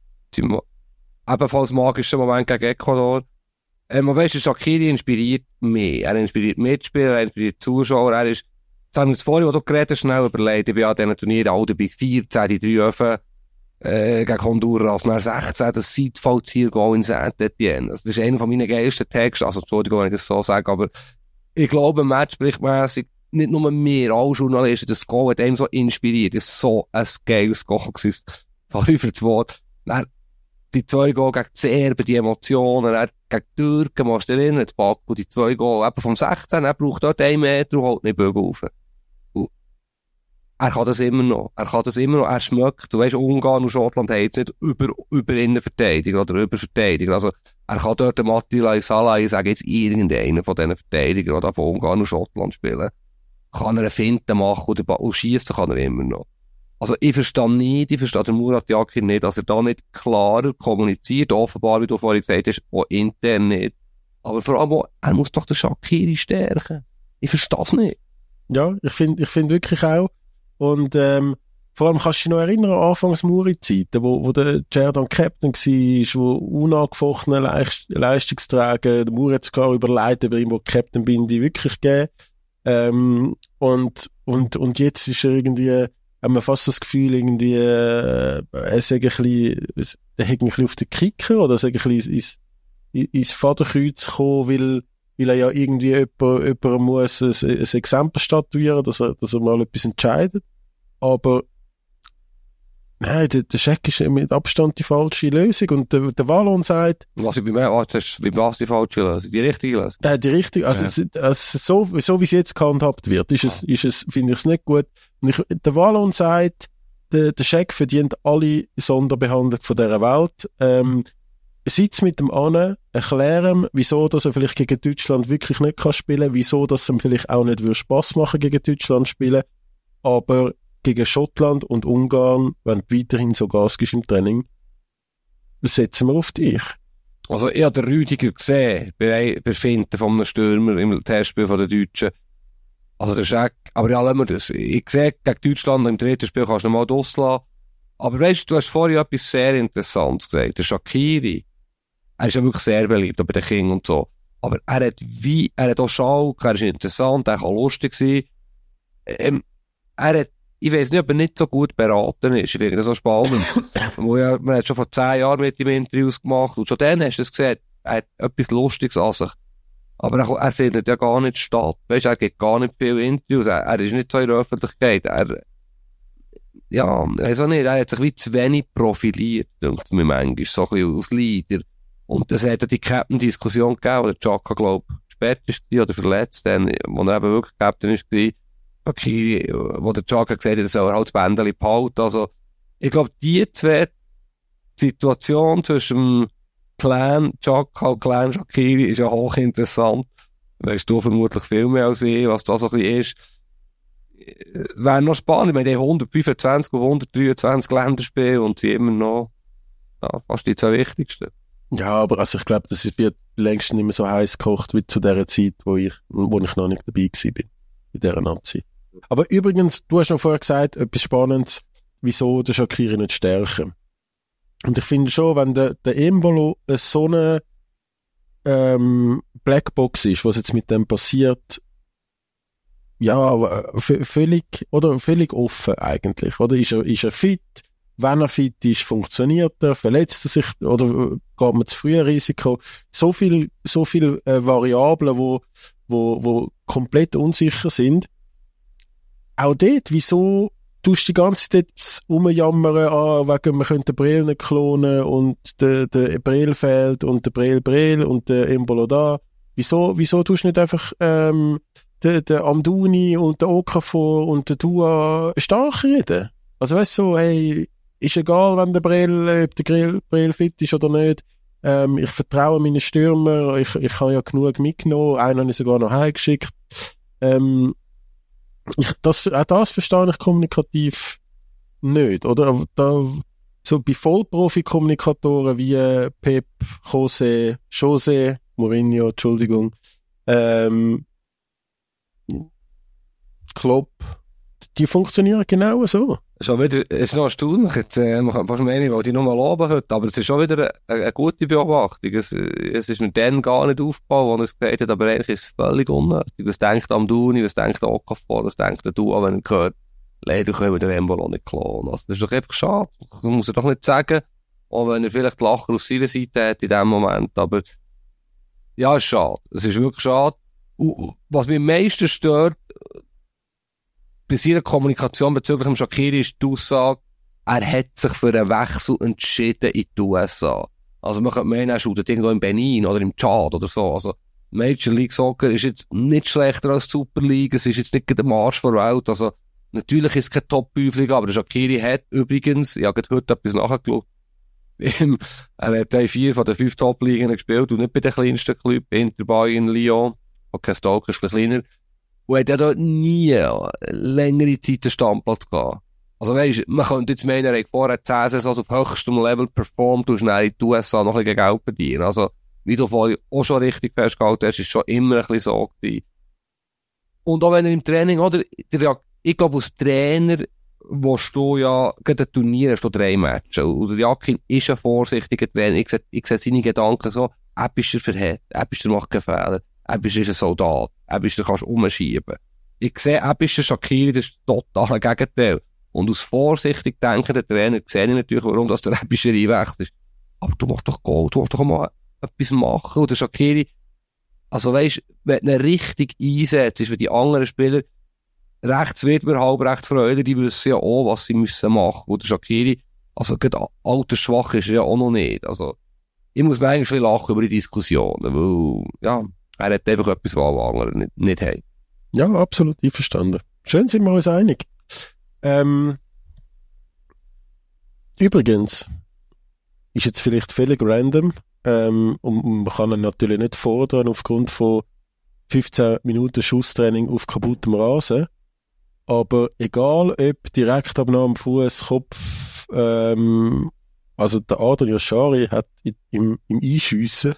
S3: Ebenfalls magischer Moment gegen Ecuador. Ähm, man weiss, Shaqiri inspiriert mich. Er inspiriert Mitspieler, er inspiriert Zuschauer. Er ist, das haben wir vorhin, wo du geredet hast, schnell überlegt. Ich bin an diesen Turnieren all dabei. vierzehn, die drei Öfen, äh, gegen Honduras. Nach sechzehn, das Seitfallziel-Goal in Saint-Etienne. Das ist einer von meinen geilsten Texte. Also, Entschuldigung, wenn ich das so sage, aber ich glaube, matchberichtmässig, nicht nur wir, alle Journalisten, das Goal hat einem so inspiriert. Das ist so ein geiles Goal gewesen. Sorry für das Wort. Dann, die zwei Goal gegen die Serben, die Emotionen, er gegen die Türken, musst du dir erinnern, das Baku, die zwei Goal, eben vom sechzehn, er braucht dort einen Meter und holt nicht Bögen rauf. Und er kann das immer noch, er kann das immer noch, er schmeckt, du weisst, Ungarn und Schottland haben jetzt nicht über, über Innenverteidiger oder Überverteidiger, also, er kann dort den Matthias Salah, ich sage jetzt irgendeinen von diesen Verteidigern, oder von Ungarn und Schottland spielen, kann er eine Finte machen und, und schiessen kann er immer noch. Also, ich verstehe nicht, ich verstehe den Murat Yakin nicht, dass er da nicht klarer kommuniziert, offenbar, wie du vorhin gesagt hast, auch intern nicht. Aber vor allem auch, er muss doch den Shaqiri stärken. Ich verstehe es nicht.
S2: Ja, ich finde, ich finde wirklich auch. Und, ähm, vor allem kannst du dich noch erinnern, anfangs Muri-Zeiten, wo, wo der Cerdan Captain war, wo unangefochtene Leist- Leistungsträger, der Muri hat sogar überlegt, ob er ihm wo Captain-Binde wirklich geben. Ähm, und, und, und jetzt ist er irgendwie, haben wir fast das Gefühl, irgendwie, äh, er sei ein bisschen, er hängt ein bisschen auf den Kicker, oder er sei ein bisschen ins, ins, ins Vaterkreuz gekommen, weil, weil er ja irgendwie jemand, jemand muss ein, ein Exempel statuieren, dass er, dass er mal etwas entscheidet. Aber, nein, der, der Scheck ist mit Abstand die falsche Lösung. Und der, der Wallon sagt,
S3: Was ich bei mir, was ist, wie was die falsche Lösung? Die richtige Lösung?
S2: äh, die richtige, also,
S3: Ja.
S2: es, also so, so wie es jetzt gehandhabt wird, ist es, ist es, finde ich es nicht gut. Und ich, der Wallon sagt, der, der Scheck verdient alle Sonderbehandlung von dieser Welt. Ähm, sitz mit dem an, erklär ihm, wieso, dass er vielleicht gegen Deutschland wirklich nicht kann spielen, wieso, dass es ihm vielleicht auch nicht würde Spass machen, gegen Deutschland spielen, aber gegen Schottland und Ungarn, wenn du weiterhin so Gas gibst im Training, setzen wir auf dich.
S3: Also, ich habe den Rüdiger gesehen, bei, bei Finten von einem Stürmer im Testspiel von den Deutschen. Also, der Scheck, aber ja, lassen wir das. Ich sehe, gegen Deutschland im dritten Spiel kannst du noch mal auslassen. Aber weißt du, du hast vorhin etwas sehr Interessantes gesagt. Der Shaqiri, er ist ja wirklich sehr beliebt, auch bei den Kindern und so. Aber er hat wie, er hat auch Schalke, er ist interessant, er kann lustig sein. Ähm, er hat, ich weiss nicht, ob er nicht so gut beraten ist. Ich finde das so spannend. Wo ja, man hat schon vor zehn Jahren mit ihm Interviews gemacht und schon dann hast du es gesehen, er hat etwas Lustiges an sich. Aber er, er findet ja gar nicht statt. Weißt du, er gibt gar nicht viele Interviews. Er, er ist nicht so in der Öffentlichkeit. Er, ja, ich weiß auch nicht, er hat sich wie zu wenig profiliert, denkt mir manchmal, so ein bisschen als Leader. Und es hat ja die Captain-Diskussion gegeben, wo der Chaka, glaub, gesperrt ist oder verletzt, dann, wo er eben wirklich Captain ist, okay, wo der Chaka gesagt hat, er soll halt das Bändeli behalten. Also, ich glaube, die zwei Situation zwischen dem Clan Chaka und Clan Shaqiri ist ja hochinteressant. Weißt du vermutlich viel mehr als ich, was das so ein bisschen ist. Wäre noch spannend, ich meine, die haben hundertfünfundzwanzig und hundertdreiundzwanzig Länderspiele und sie immer noch, ja, fast die zwei wichtigsten.
S2: Ja, aber also ich glaube, das wird längst nicht mehr so heiß gekocht wie zu der Zeit, wo ich, wo ich noch nicht dabei gewesen bin, in dieser Nazi. Aber übrigens, du hast noch vorher gesagt, etwas Spannendes, wieso der Shaqiri nicht stärken. Und ich finde schon, wenn der, der Embolo so eine ähm, Blackbox ist, was jetzt mit dem passiert, ja, v- völlig, oder völlig offen eigentlich, oder? Ist er, ist er fit? wenn er fit ist, funktioniert er, verletzt er sich oder geht man zu früh ein Risiko? So viel, so viel äh, Variablen, wo, wo, wo komplett unsicher sind. Auch dort, wieso tust du die ganze Zeit rumjammern, ah, wegen, man könnte Brillen klonen und der, der Brill fehlt und der Brill Brill und der Embolo da. Wieso, wieso tust du nicht einfach, ähm, der, der Amdouni und der Okafor und der Dua stark reden? Also weißt du, so, hey, ist egal, wenn der Brill, ob der Grill, Brill fit ist oder nicht. Ähm, ich vertraue meinen Stürmer, ich, ich habe ja genug mitgenommen, einen habe ich sogar noch heimgeschickt. Ähm, ich, das, auch das verstehe ich kommunikativ nicht, oder? Da, so bei Vollprofi-Kommunikatoren wie äh, Pep, Jose, Jose, Mourinho, Entschuldigung, ähm, Klopp, die funktionieren genau so.
S3: Schon wieder, es ist noch erstaunlich, jetzt, äh, man kann fast meinen, weil die noch mal loben heute, aber es ist schon wieder eine, eine gute Beobachtung. Es, es ist mir dann gar nicht aufgebaut, wo er es gesagt hat, aber eigentlich ist es völlig unnötig. Was denkt Amdouni, was denkt der Okafor, was denkt der Dua, wenn er hört, leider können wir den Embolo nicht klonen. Also, das ist doch einfach schade. Das muss er doch nicht sagen, auch wenn er vielleicht Lacher auf seiner Seite hat in dem Moment, aber, ja, es ist schade. Es ist wirklich schade. Und, was mich am meisten stört, bei seiner Kommunikation bezüglich dem Shaqiri ist die Aussage, er hat sich für einen Wechsel entschieden in die U S A. Also man könnte meinen, er shootet irgendwo in Benin oder im Tschad oder so. Also Major League Soccer ist jetzt nicht schlechter als die Super League, es ist jetzt nicht der Marsch vor der Welt. Also natürlich ist es keine Top-Prüfung, aber der Shaqiri hat übrigens, ich habe heute etwas nachgeschaut, er hat in vier von den fünf Top-Ligen gespielt und nicht bei den kleinsten Clubs, Inter, Bayern, Lyon, okay, Stoke ist ein bisschen kleiner. Und hat ja dort nie längere Zeit den Stammplatz gehabt. Also weisst, man könnte jetzt meinen, er hat vorher zehn Saisons auf höchstem Level performt und schnell in die U S A noch ein bisschen Geld verdienen. Also, wie du vorhin auch schon richtig festgehalten hast, ist schon immer ein bisschen so gewesen. Und auch wenn er im Training, oder, der, ich glaube, als Trainer, willst du ja, gerade ein Turnier hast du drei Matches. Und der Jakin ist ein vorsichtiger Trainer. Ich sehe, ich sehe seine Gedanken so, er ist der verhält, er ist der macht keinen Fehler. Ebisch ist ein Soldat. Ebisch, der kannst du umschieben. Ich sehe, Ebisch, der Shaqiri, das ist total ein Gegenteil. Und aus vorsichtig denkenden Trainer sehe ich natürlich, warum das der Ebisch einwechselt. Aber du machst doch Goal, du musst doch mal etwas machen. Und der Shaqiri, also weisst, wenn du ihn richtig einsetzt, ist für die anderen Spieler, rechts wird mir halb recht Freude, die wissen ja auch, was sie müssen machen. Und der Shaqiri, also gerade altersschwach ist er ja auch noch nicht. Also, ich muss mir eigentlich lachen über die Diskussionen, weil, ja, er hat einfach etwas, was alle anderen nicht, nicht haben.
S2: Ja, absolut einverstanden. Schön sind wir uns einig. Ähm, übrigens, ist jetzt vielleicht völlig random, ähm, und man kann ihn natürlich nicht fordern aufgrund von fünfzehn Minuten Schusstraining auf kaputtem Rasen, aber egal ob Direktabnahme, Fuß, Kopf, ähm, also der Adrian Yashari hat im, im Einschiessen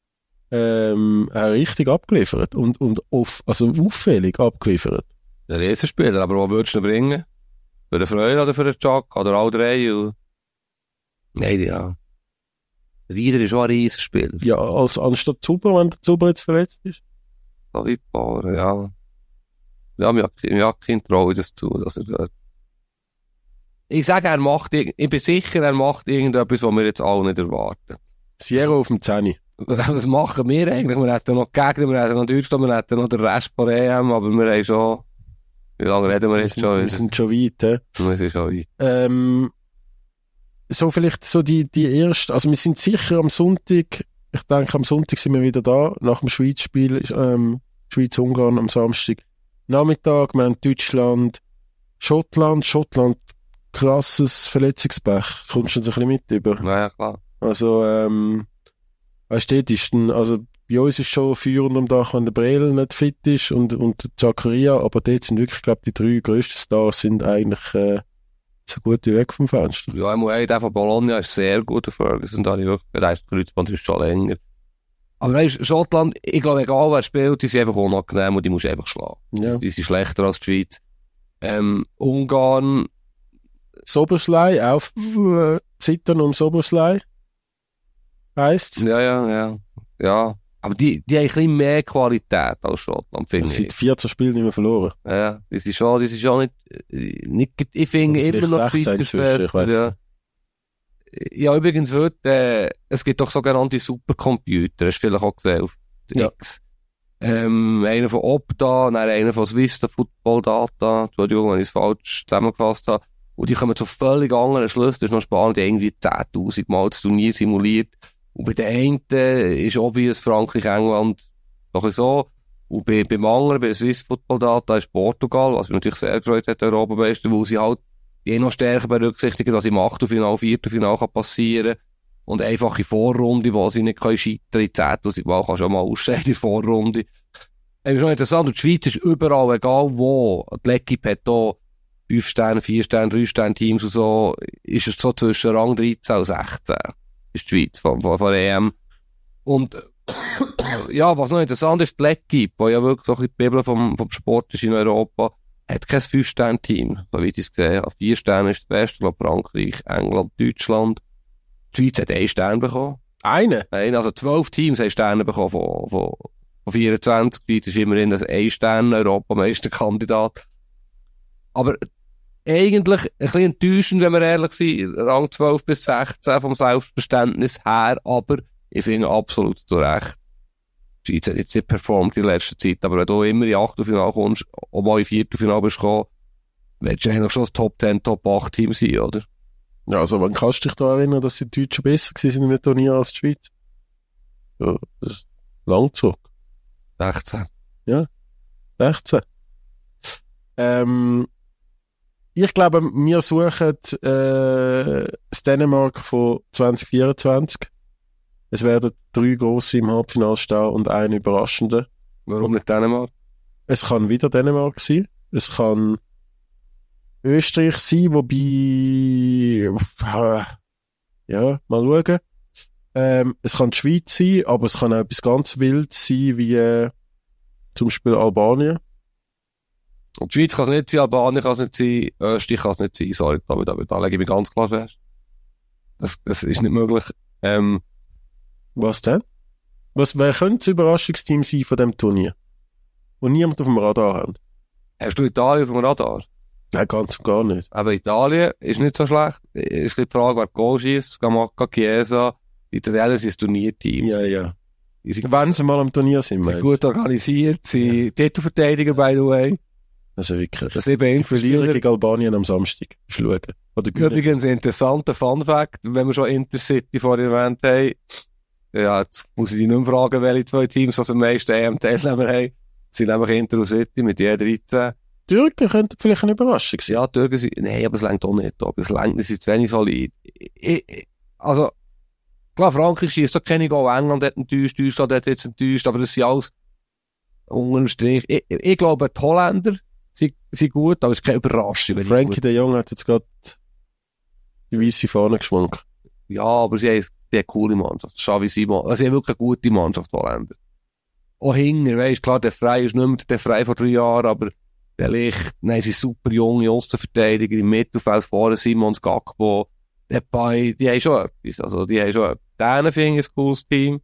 S2: ähm, er richtig abgeliefert und, und auf, also auffällig abgeliefert.
S3: Der Riesenspieler, aber wo würdest du ihn bringen? Für den Freude oder für den Chuck? Oder all drei? Und... Nein, ja. Rieder ist auch ein Riesenspieler.
S2: Ja, als anstatt Zuber, wenn der Zuber jetzt verletzt ist.
S3: So wie Bauer, ja. Ja, mir hat kein traue das zu, dass er gehört. Ich sage, er macht, ich bin sicher, er macht irgendetwas, was wir jetzt alle nicht erwarten.
S2: Sierra auf dem Zehni.
S3: Was machen wir eigentlich? Wir hätten noch Gegner, wir hätten noch Deutschland, wir hätten noch den Rest von E M, aber wir haben schon, wie lange reden wir, wir jetzt
S2: sind,
S3: schon?
S2: Wir sind schon weit, he?
S3: Wir sind schon weit. Ähm,
S2: so vielleicht so die, die erste, also wir sind sicher am Sonntag, ich denke am Sonntag sind wir wieder da, nach dem Schweiz-Spiel, ähm, Schweiz-Ungarn am Samstag. Nachmittag, wir haben Deutschland, Schottland, Schottland, krasses Verletzungspech, kommst du uns ein bisschen mit über?
S3: Naja, klar.
S2: Also, ähm, weißt du, ist dann, also bei uns ist schon führend am Dach, wenn der Brel nicht fit ist und, und der Zakaria, aber dort sind wirklich, glaube ich, die drei grössten Stars sind eigentlich, äh, so gut wie weg vom Fenster.
S3: Ja, ich muss sagen, der von Bologna ist sehr gut, der Ferguson, da habe ich wirklich gedacht, der Kreuzband ist schon länger. Aber weißt, Schottland, ich glaube, egal wer spielt, die sind einfach unangenehm und die musst du einfach schlagen. Ja. Die sind schlechter als die Schweiz. Ähm, Ungarn,
S2: Soboslai, auf, äh, Zittern um Soboslai. Heisst's?
S3: Ja, ja, ja. Ja. Aber die, die haben ein bisschen mehr Qualität als Schottland, finde ich.
S2: Seit vierzehn Spielen nicht mehr verloren.
S3: Ja, das ist schon, das ist schon nicht, nicht, ich finde immer noch Schweizer
S2: Schweizer
S3: besser. Ja. ja, übrigens heute, äh, es gibt doch sogenannte Supercomputer, hast du vielleicht auch gesehen auf der
S2: Ja.
S3: X. Ähm, einer von Opta, dann einer von Swista Football Data, Entschuldigung, wenn ich es falsch zusammengefasst habe. Und die kommen zu völlig anderen Schlüssen. Das ist noch spannend, die irgendwie zehntausend Mal das Turnier simuliert. Und bei den einen ist obvious Frankreich, England, doch so. Und bei, beim anderen, bei Swiss Football Data, ist Portugal, was mich natürlich sehr gefreut hat, der Europameister, wo sie halt die noch stärker berücksichtigen, dass im Achtelfinale, Viertelfinale kann passieren. Und einfache Vorrunde, wo sie nicht scheitern können, zehntausend Mal kannst du auch mal ausscheiden in der Vorrunde. Das ist schon interessant. Und die Schweiz ist überall, egal wo. Die L'Equipe hat hier fünf Sterne, vier Sterne, drei Sterne Teams und so, ist es so zwischen Rang dreizehn und sechzehn. Ist die Schweiz von, von, von E M. Und, ja, was noch interessant ist, die L'Equipe, wo ja wirklich so ein bisschen die Bibel vom, vom Sport ist in Europa, hat kein fünf Sterne Team. So wie ich es gesehen habe. vier Sterne ist das Beste, ich glaube Frankreich, England, Deutschland. Die Schweiz hat einen Stern bekommen.
S2: Einen?
S3: Nein, also zwölf Teams haben Sterne bekommen von, von, von vierundzwanzig. Die Schweiz ist immerhin das ein Stern Europameisterkandidat. Aber eigentlich ein bisschen enttäuschend, wenn wir ehrlich sind, Rang zwölf bis sechzehn vom Selbstverständnis her, aber ich finde absolut zu Recht. Die Schweiz hat jetzt nicht performt in letzter Zeit, aber wenn du immer in Achtelfinale kommst, auch mal in Viertelfinale bist gekommen, willst du eigentlich schon das Top zehn, Top acht Team sein, oder?
S2: Ja, also wann kannst du dich da erinnern, dass die Deutschen besser gewesen sind in einem Turnier als die Schweiz? Ja, das ist lang zurück.
S3: sechzehn.
S2: Ja, sechzehn. Ähm, ich glaube, wir suchen äh, das Dänemark von zwanzig vierundzwanzig. Es werden drei grosse im Halbfinale stehen und ein überraschender.
S3: Warum nicht Dänemark?
S2: Es kann wieder Dänemark sein. Es kann Österreich sein, wobei, äh, ja, mal schauen. Ähm, es kann die Schweiz sein, aber es kann auch etwas ganz wild sein, wie äh, zum Beispiel Albanien.
S3: Und die Schweiz kann es nicht sein, Albanien kann es nicht sein, Österreich kann es nicht sein, sorry, da, da, da lege ich mich ganz klar fest. Das, das ist nicht möglich. Ähm,
S2: Was denn? Was, wer könnte das Überraschungsteam sein von diesem Turnier? Wo niemand auf dem Radar hat?
S3: hast du Italien auf dem Radar?
S2: Nein, ganz und gar nicht.
S3: Aber Italien ist nicht so schlecht. Ist die Frage, wer Goal schießt, Scamacca, Chiesa. Die Italiener sind das Turnierteam.
S2: Ja, ja.
S3: Die sind,
S2: Wenn sie mal am Turnier sind,
S3: sind
S2: meinst du?
S3: gut organisiert, sind ja. Titelverteidiger, by the way.
S2: Also wirklich.
S3: Das eben ein
S2: Verlierer
S3: Verlierer.
S2: gegen Albanien am Samstag. Schauen. Oder gewinnen.
S3: Übrigens ein interessanter Fun-Fact, wenn wir schon Intercity vorhin erwähnt haben. Ja, jetzt muss ich dich nicht mehr fragen, welche zwei Teams das am meisten E M-Teilnehmer haben. Das sind nämlich Inter und City mit je dreizehn.
S2: Die Türken könnten vielleicht eine Überraschung sein.
S3: Ja, die Türken sind, nein, aber es längt auch nicht, aber es längt, es ist zu wenig solid. Ich, ich, also, klar, Frankreich schießt doch keine Goal, England hat enttäuscht, Deutschland hat jetzt enttäuscht, aber das sind alles unter dem Strich. Ich, ich, ich glaube, die Holländer sind, sind gut, aber es ist keine Überraschung. Wenn
S2: Frankie de Jong hat jetzt gerade die weisse Fahne geschwankt.
S3: Ja, aber sie haben eine coole Mannschaft. Xavi Simon. Also, sie haben wirklich eine gute Mannschaft, die Holländer. Auch Hinger, weisst, klar, der Frey ist nicht mehr der Frey vor drei Jahren, aber der Licht, nein, sie sind super junge Außenverteidiger im Mittelfeld vorne, Simons, Gakpo, Depay, die haben schon etwas. Also, die haben schon etwas. Dänen finde ich ein cooles Team.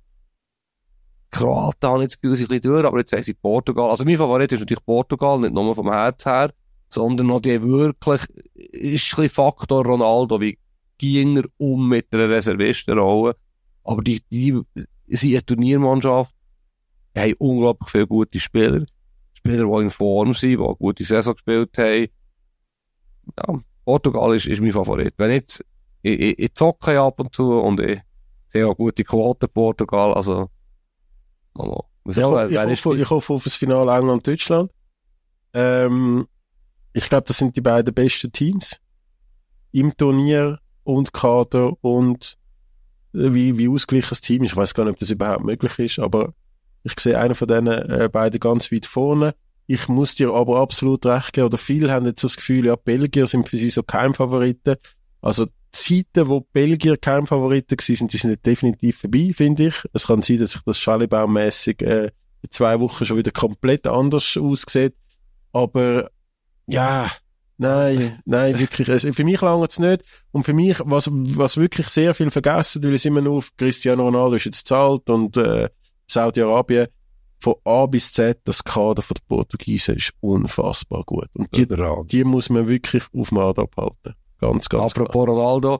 S3: Kroaten haben jetzt ein bisschen durch, aber jetzt haben sie Portugal. Also, mein Favorit ist natürlich Portugal, nicht nur vom Herz her, sondern noch die wirklich, ist ein bisschen Faktor Ronaldo, wie ging er um mit einer Reservistenrolle. Aber die, die sind eine Turniermannschaft, haben unglaublich viele gute Spieler. Spieler, die in Form sind, die eine gute Saison gespielt haben. Ja, Portugal ist, ist mein Favorit. Wenn jetzt, ich, ich, ich zocke ab und zu und ich sehe auch gute Quoten Portugal, also, mal,
S2: Ich, ho- ich, hoffe, ich hoffe auf das Finale England-Deutschland. Ähm, ich glaube, das sind die beiden besten Teams im Turnier und Kader und äh, wie, wie ausgeglichen das Team ist. Ich weiß gar nicht, ob das überhaupt möglich ist, aber ich sehe einen von denen äh, beiden ganz weit vorne. Ich muss dir aber absolut recht geben, oder viele haben jetzt so das Gefühl, ja, Belgier sind für sie so Keimfavoriten. Also die Zeiten, wo Belgier Keimfavoriten gewesen sind, die sind definitiv vorbei, finde ich. Es kann sein, dass sich das Schalibau-mässig äh, in zwei Wochen schon wieder komplett anders aussieht. Aber ja, nein, nein, wirklich. Also für mich lange es nicht. Und für mich, was, was wirklich sehr viel vergessen, weil es immer nur auf Cristiano Ronaldo ist jetzt zahlt und äh, Saudi-Arabien, von A bis Z, das Kader von den Portugiesen ist unfassbar gut. Und die, die muss man wirklich auf dem Radar behalten. Ganz, ganz
S3: Apropos
S2: klar.
S3: Ronaldo,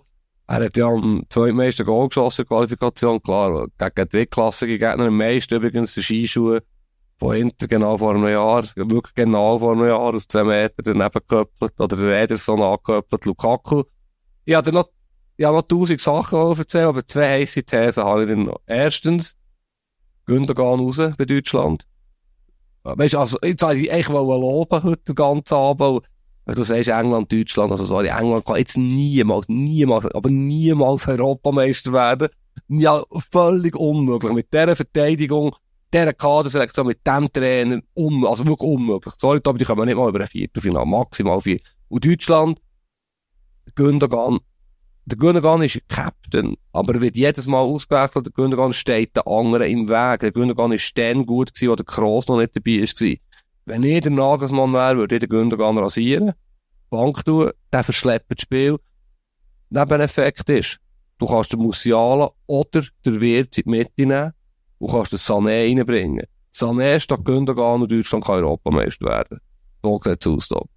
S3: Er hat ja am zweitmeisten Goal geschossen in der Qualifikation, klar, gegen drittklassige Gegner, am meisten übrigens der Skischuhe von Inter, genau vor einem Jahr, wirklich genau vor einem Jahr, aus zwei Meter daneben geköpfelt, oder der Ederson angeköpfelt, Lukaku. Ich habe noch, ich habe noch tausend Sachen erzählen, aber zwei heisse Thesen habe ich dann noch. Erstens, Gündogan raus bei Deutschland. Weißt du, also, jetzt wollte ich echt loben heute den ganzen Abend. Wenn du sagst England, Deutschland, also sorry, England kann jetzt niemals, niemals, aber niemals Europameister werden. Ja, völlig unmöglich. Mit dieser Verteidigung, dieser Kaderselektion, mit dem Trainer, um, also wirklich unmöglich. Sorry, aber die kommen nicht mal über ein Viertelfinale, maximal vier. Und Deutschland, Gündogan, der Gündogan ist Captain, aber er wird jedes Mal ausgewechselt, der Gündogan steht den anderen im Weg. Der Gündogan ist dann gut gewesen, wo der Kroos noch nicht dabei war. Wenn ich der Nagelsmann wäre, würde ich den Gündogan rasieren, Bank tun, der verschleppt das Spiel. Nebeneffekt ist, du kannst den Musiala oder der Wirtz in die Mitte nehmen und kannst den Sané reinbringen. Sané statt Gündogan und Deutschland kann Europameister werden. So sieht es aus da.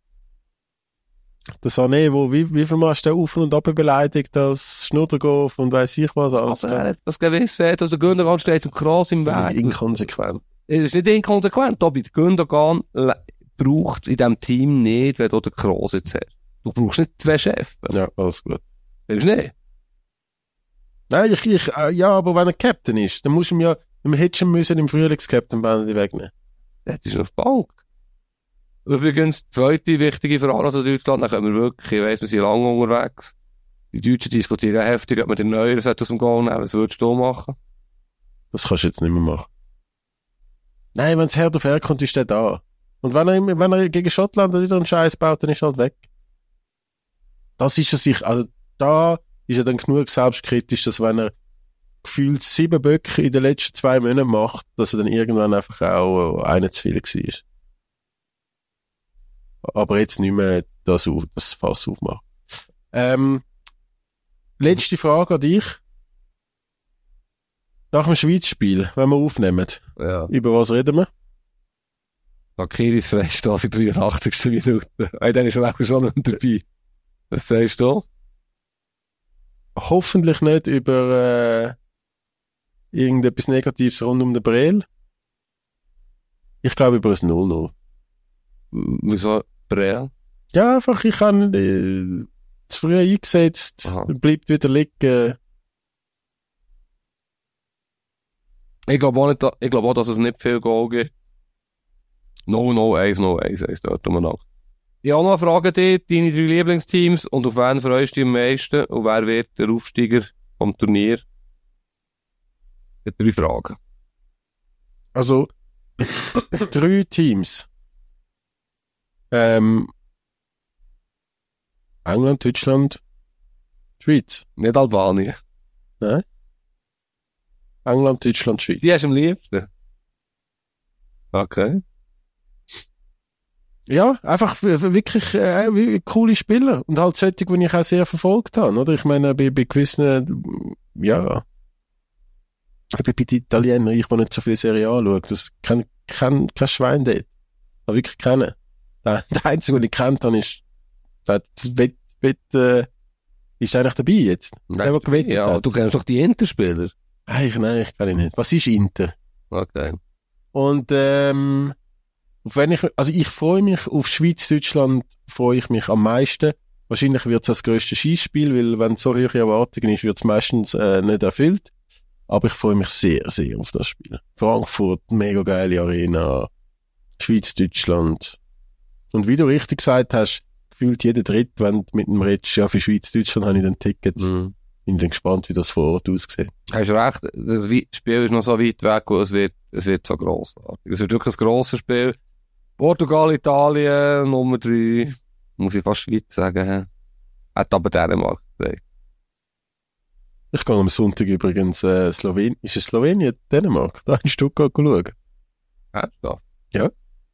S2: Der Sané, wo, wie, wie viel Mal hast du auf und ab beleidigt, das Schnuddergolf und weiss ich was alles.
S3: Aber er hat das gewiss, dass der Gündogan steht im Kroos im Weg.
S2: Inkonsequent.
S3: Es ist nicht inkonsequent, aber der Gündogan braucht es in diesem Team nicht, wenn du den Kroos jetzt hast. Du brauchst nicht zwei Chefs.
S2: Ja, alles gut.
S3: Willst du nicht?
S2: Nein, ich, ich, äh, ja, aber wenn er Captain ist, dann musst du ihm ja, dann hättest du ihn müssen im Frühlings-Captain-Band wegnehmen.
S3: Das ist auf Bank. Übrigens, zweite wichtige Frage zu Deutschland, dann können wir wirklich, ich weiss, wir sind lange unterwegs. Die Deutschen diskutieren ja heftig, ob man den Neuer aus dem Goal nehmen. Was würdest du machen?
S2: Das kannst du jetzt nicht mehr machen. Nein, wenn es Herd auf Herd kommt, ist der da. Und wenn er, wenn er gegen Schottland wieder einen Scheiß baut, dann ist er halt weg. Das ist er sich, also da ist er dann genug selbstkritisch, dass wenn er gefühlt sieben Böcke in den letzten zwei Monaten macht, dass er dann irgendwann einfach auch einer zu viel war. Aber jetzt nicht mehr das, auf, das Fass aufmachen. Ähm, letzte Frage an dich. Nach dem Schweiz-Spiel, wenn wir aufnehmen,
S3: Ja.
S2: über was reden wir?
S3: Akiris Freistoß in der dreiundachtzigsten Minute. Hey, dann ist er auch schon nicht dabei. Was sagst du?
S2: Hoffentlich nicht über äh, irgendetwas Negatives rund um den Brel. Ich glaube über ein null null.
S3: Wieso Brel?
S2: Ja, einfach, ich habe äh, zu früh eingesetzt,
S3: Aha.
S2: bleibt wieder liegen.
S3: Ich glaube auch, nicht, ich glaube auch, dass es nicht viel Goal gibt. null null eins null eins heisst dort umeinander. Ich habe noch eine Frage an dich, deine drei Lieblingsteams und auf wen freust du dich am meisten und wer wird der Aufsteiger vom Turnier? Ich habe drei Fragen.
S2: Also, drei Teams. Ähm, England, Deutschland, Schweiz.
S3: Nicht Albanien.
S2: Nein? England, Deutschland, Schweiz.
S3: Die hast du am liebsten? Okay.
S2: Ja, einfach w- w- wirklich äh, wie coole Spieler und halt solche, die ich auch sehr verfolgt habe, oder? Ich meine, bei, bei gewissen, ja, eben bei den Italienern, ich, die nicht so viel Serie A schaue, das kenn, kenn, kein Schwein dort. Aber wirklich kennen. Der, der Einzige, den ich kennt habe, ist, der Wett, Wett, äh, ist eigentlich dabei jetzt. Der, der gewettet
S3: ja,
S2: hat.
S3: du kennst doch die Interspieler.
S2: Nein, ich, nein, ich kann ihn nicht. Was ist Inter?
S3: Okay.
S2: Und, ähm, auf wenn ich, also ich freue mich, auf Schweiz-Deutschland freue ich mich am meisten. Wahrscheinlich wird es das grösste Schießspiel, weil wenn es so hohe Erwartungen ist, wird es meistens äh, nicht erfüllt. Aber ich freue mich sehr, sehr auf das Spiel. Frankfurt, mega geile Arena, Schweiz-Deutschland. Und wie du richtig gesagt hast, gefühlt jeder Dritt, wenn du mit dem redest, ja, für Schweiz-Deutschland habe ich dann Tickets.
S3: Mhm.
S2: Bin dann gespannt, wie das vor Ort aussieht.
S3: Hast recht, das Wei- Spiel ist noch so weit weg, und es wird, es wird so grossartig. Es wird wirklich ein grosses Spiel. Portugal, Italien, Nummer drei, muss ich fast Schweiz sagen, hä? Hat aber Dänemark gesagt.
S2: Ich gehe am Sonntag übrigens äh, Slowenien. Ist es Slowenien, Dänemark? Da in Stuttgart schauen.
S3: Ernsthaft?
S2: Ja.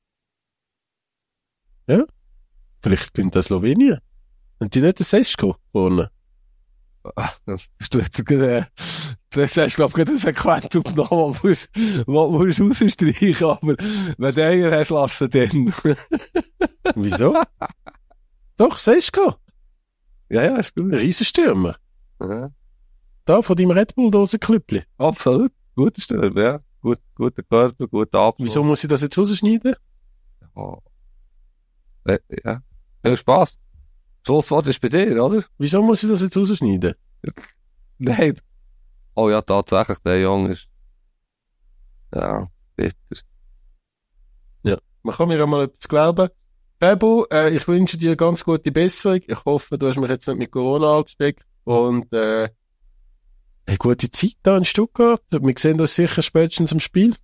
S2: Ja. Vielleicht gewinnt das Slowenien. Und die nicht das Sesko vorne.
S3: Bist du jetzt gerade, du hast, glaub ich, gerade eine Sequenz aufgenommen, wo musst, wo musst du rausstreichen, aber wenn du einen hast, lass ihn dann.
S2: Wieso? Doch, Sesko.
S3: Ja, ja, ist gut.
S2: Ein Riesenstürmer.
S3: Ja.
S2: Da, von deinem Red Bull-Dosenklüppli.
S3: Absolut. Guter Stürmer, ja. Gut, guter Körper, guter Abschluss.
S2: Wieso muss ich das jetzt rausschneiden?
S3: Oh. Äh, ja. Viel Spass. Schlusswort ist bei dir, oder?
S2: Wieso muss ich das jetzt rausschneiden?
S3: Nein. Oh ja, tatsächlich, der Junge ist... Ja, bitter.
S2: Ja. Man kann mir ja mal etwas glauben. Bebo, äh, ich wünsche dir ganz gute Besserung. Ich hoffe, du hast mich jetzt nicht mit Corona angesteckt. Und, äh, eine gute Zeit da in Stuttgart. Wir sehen uns sicher spätestens im Spiel.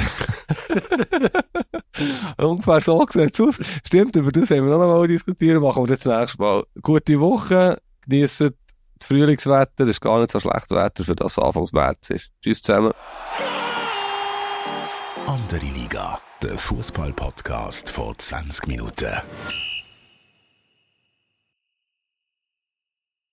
S3: Ungefähr so sieht es aus. Stimmt, über das haben wir noch einmal diskutieren. Machen wir das nächstes Mal. Gute Woche. Geniessen das Frühlingswetter. Es ist gar nicht so schlecht Wetter, für das Anfangs März ist. Tschüss zusammen.
S1: Andere Liga, der Fußball-Podcast vor zwanzig Minuten.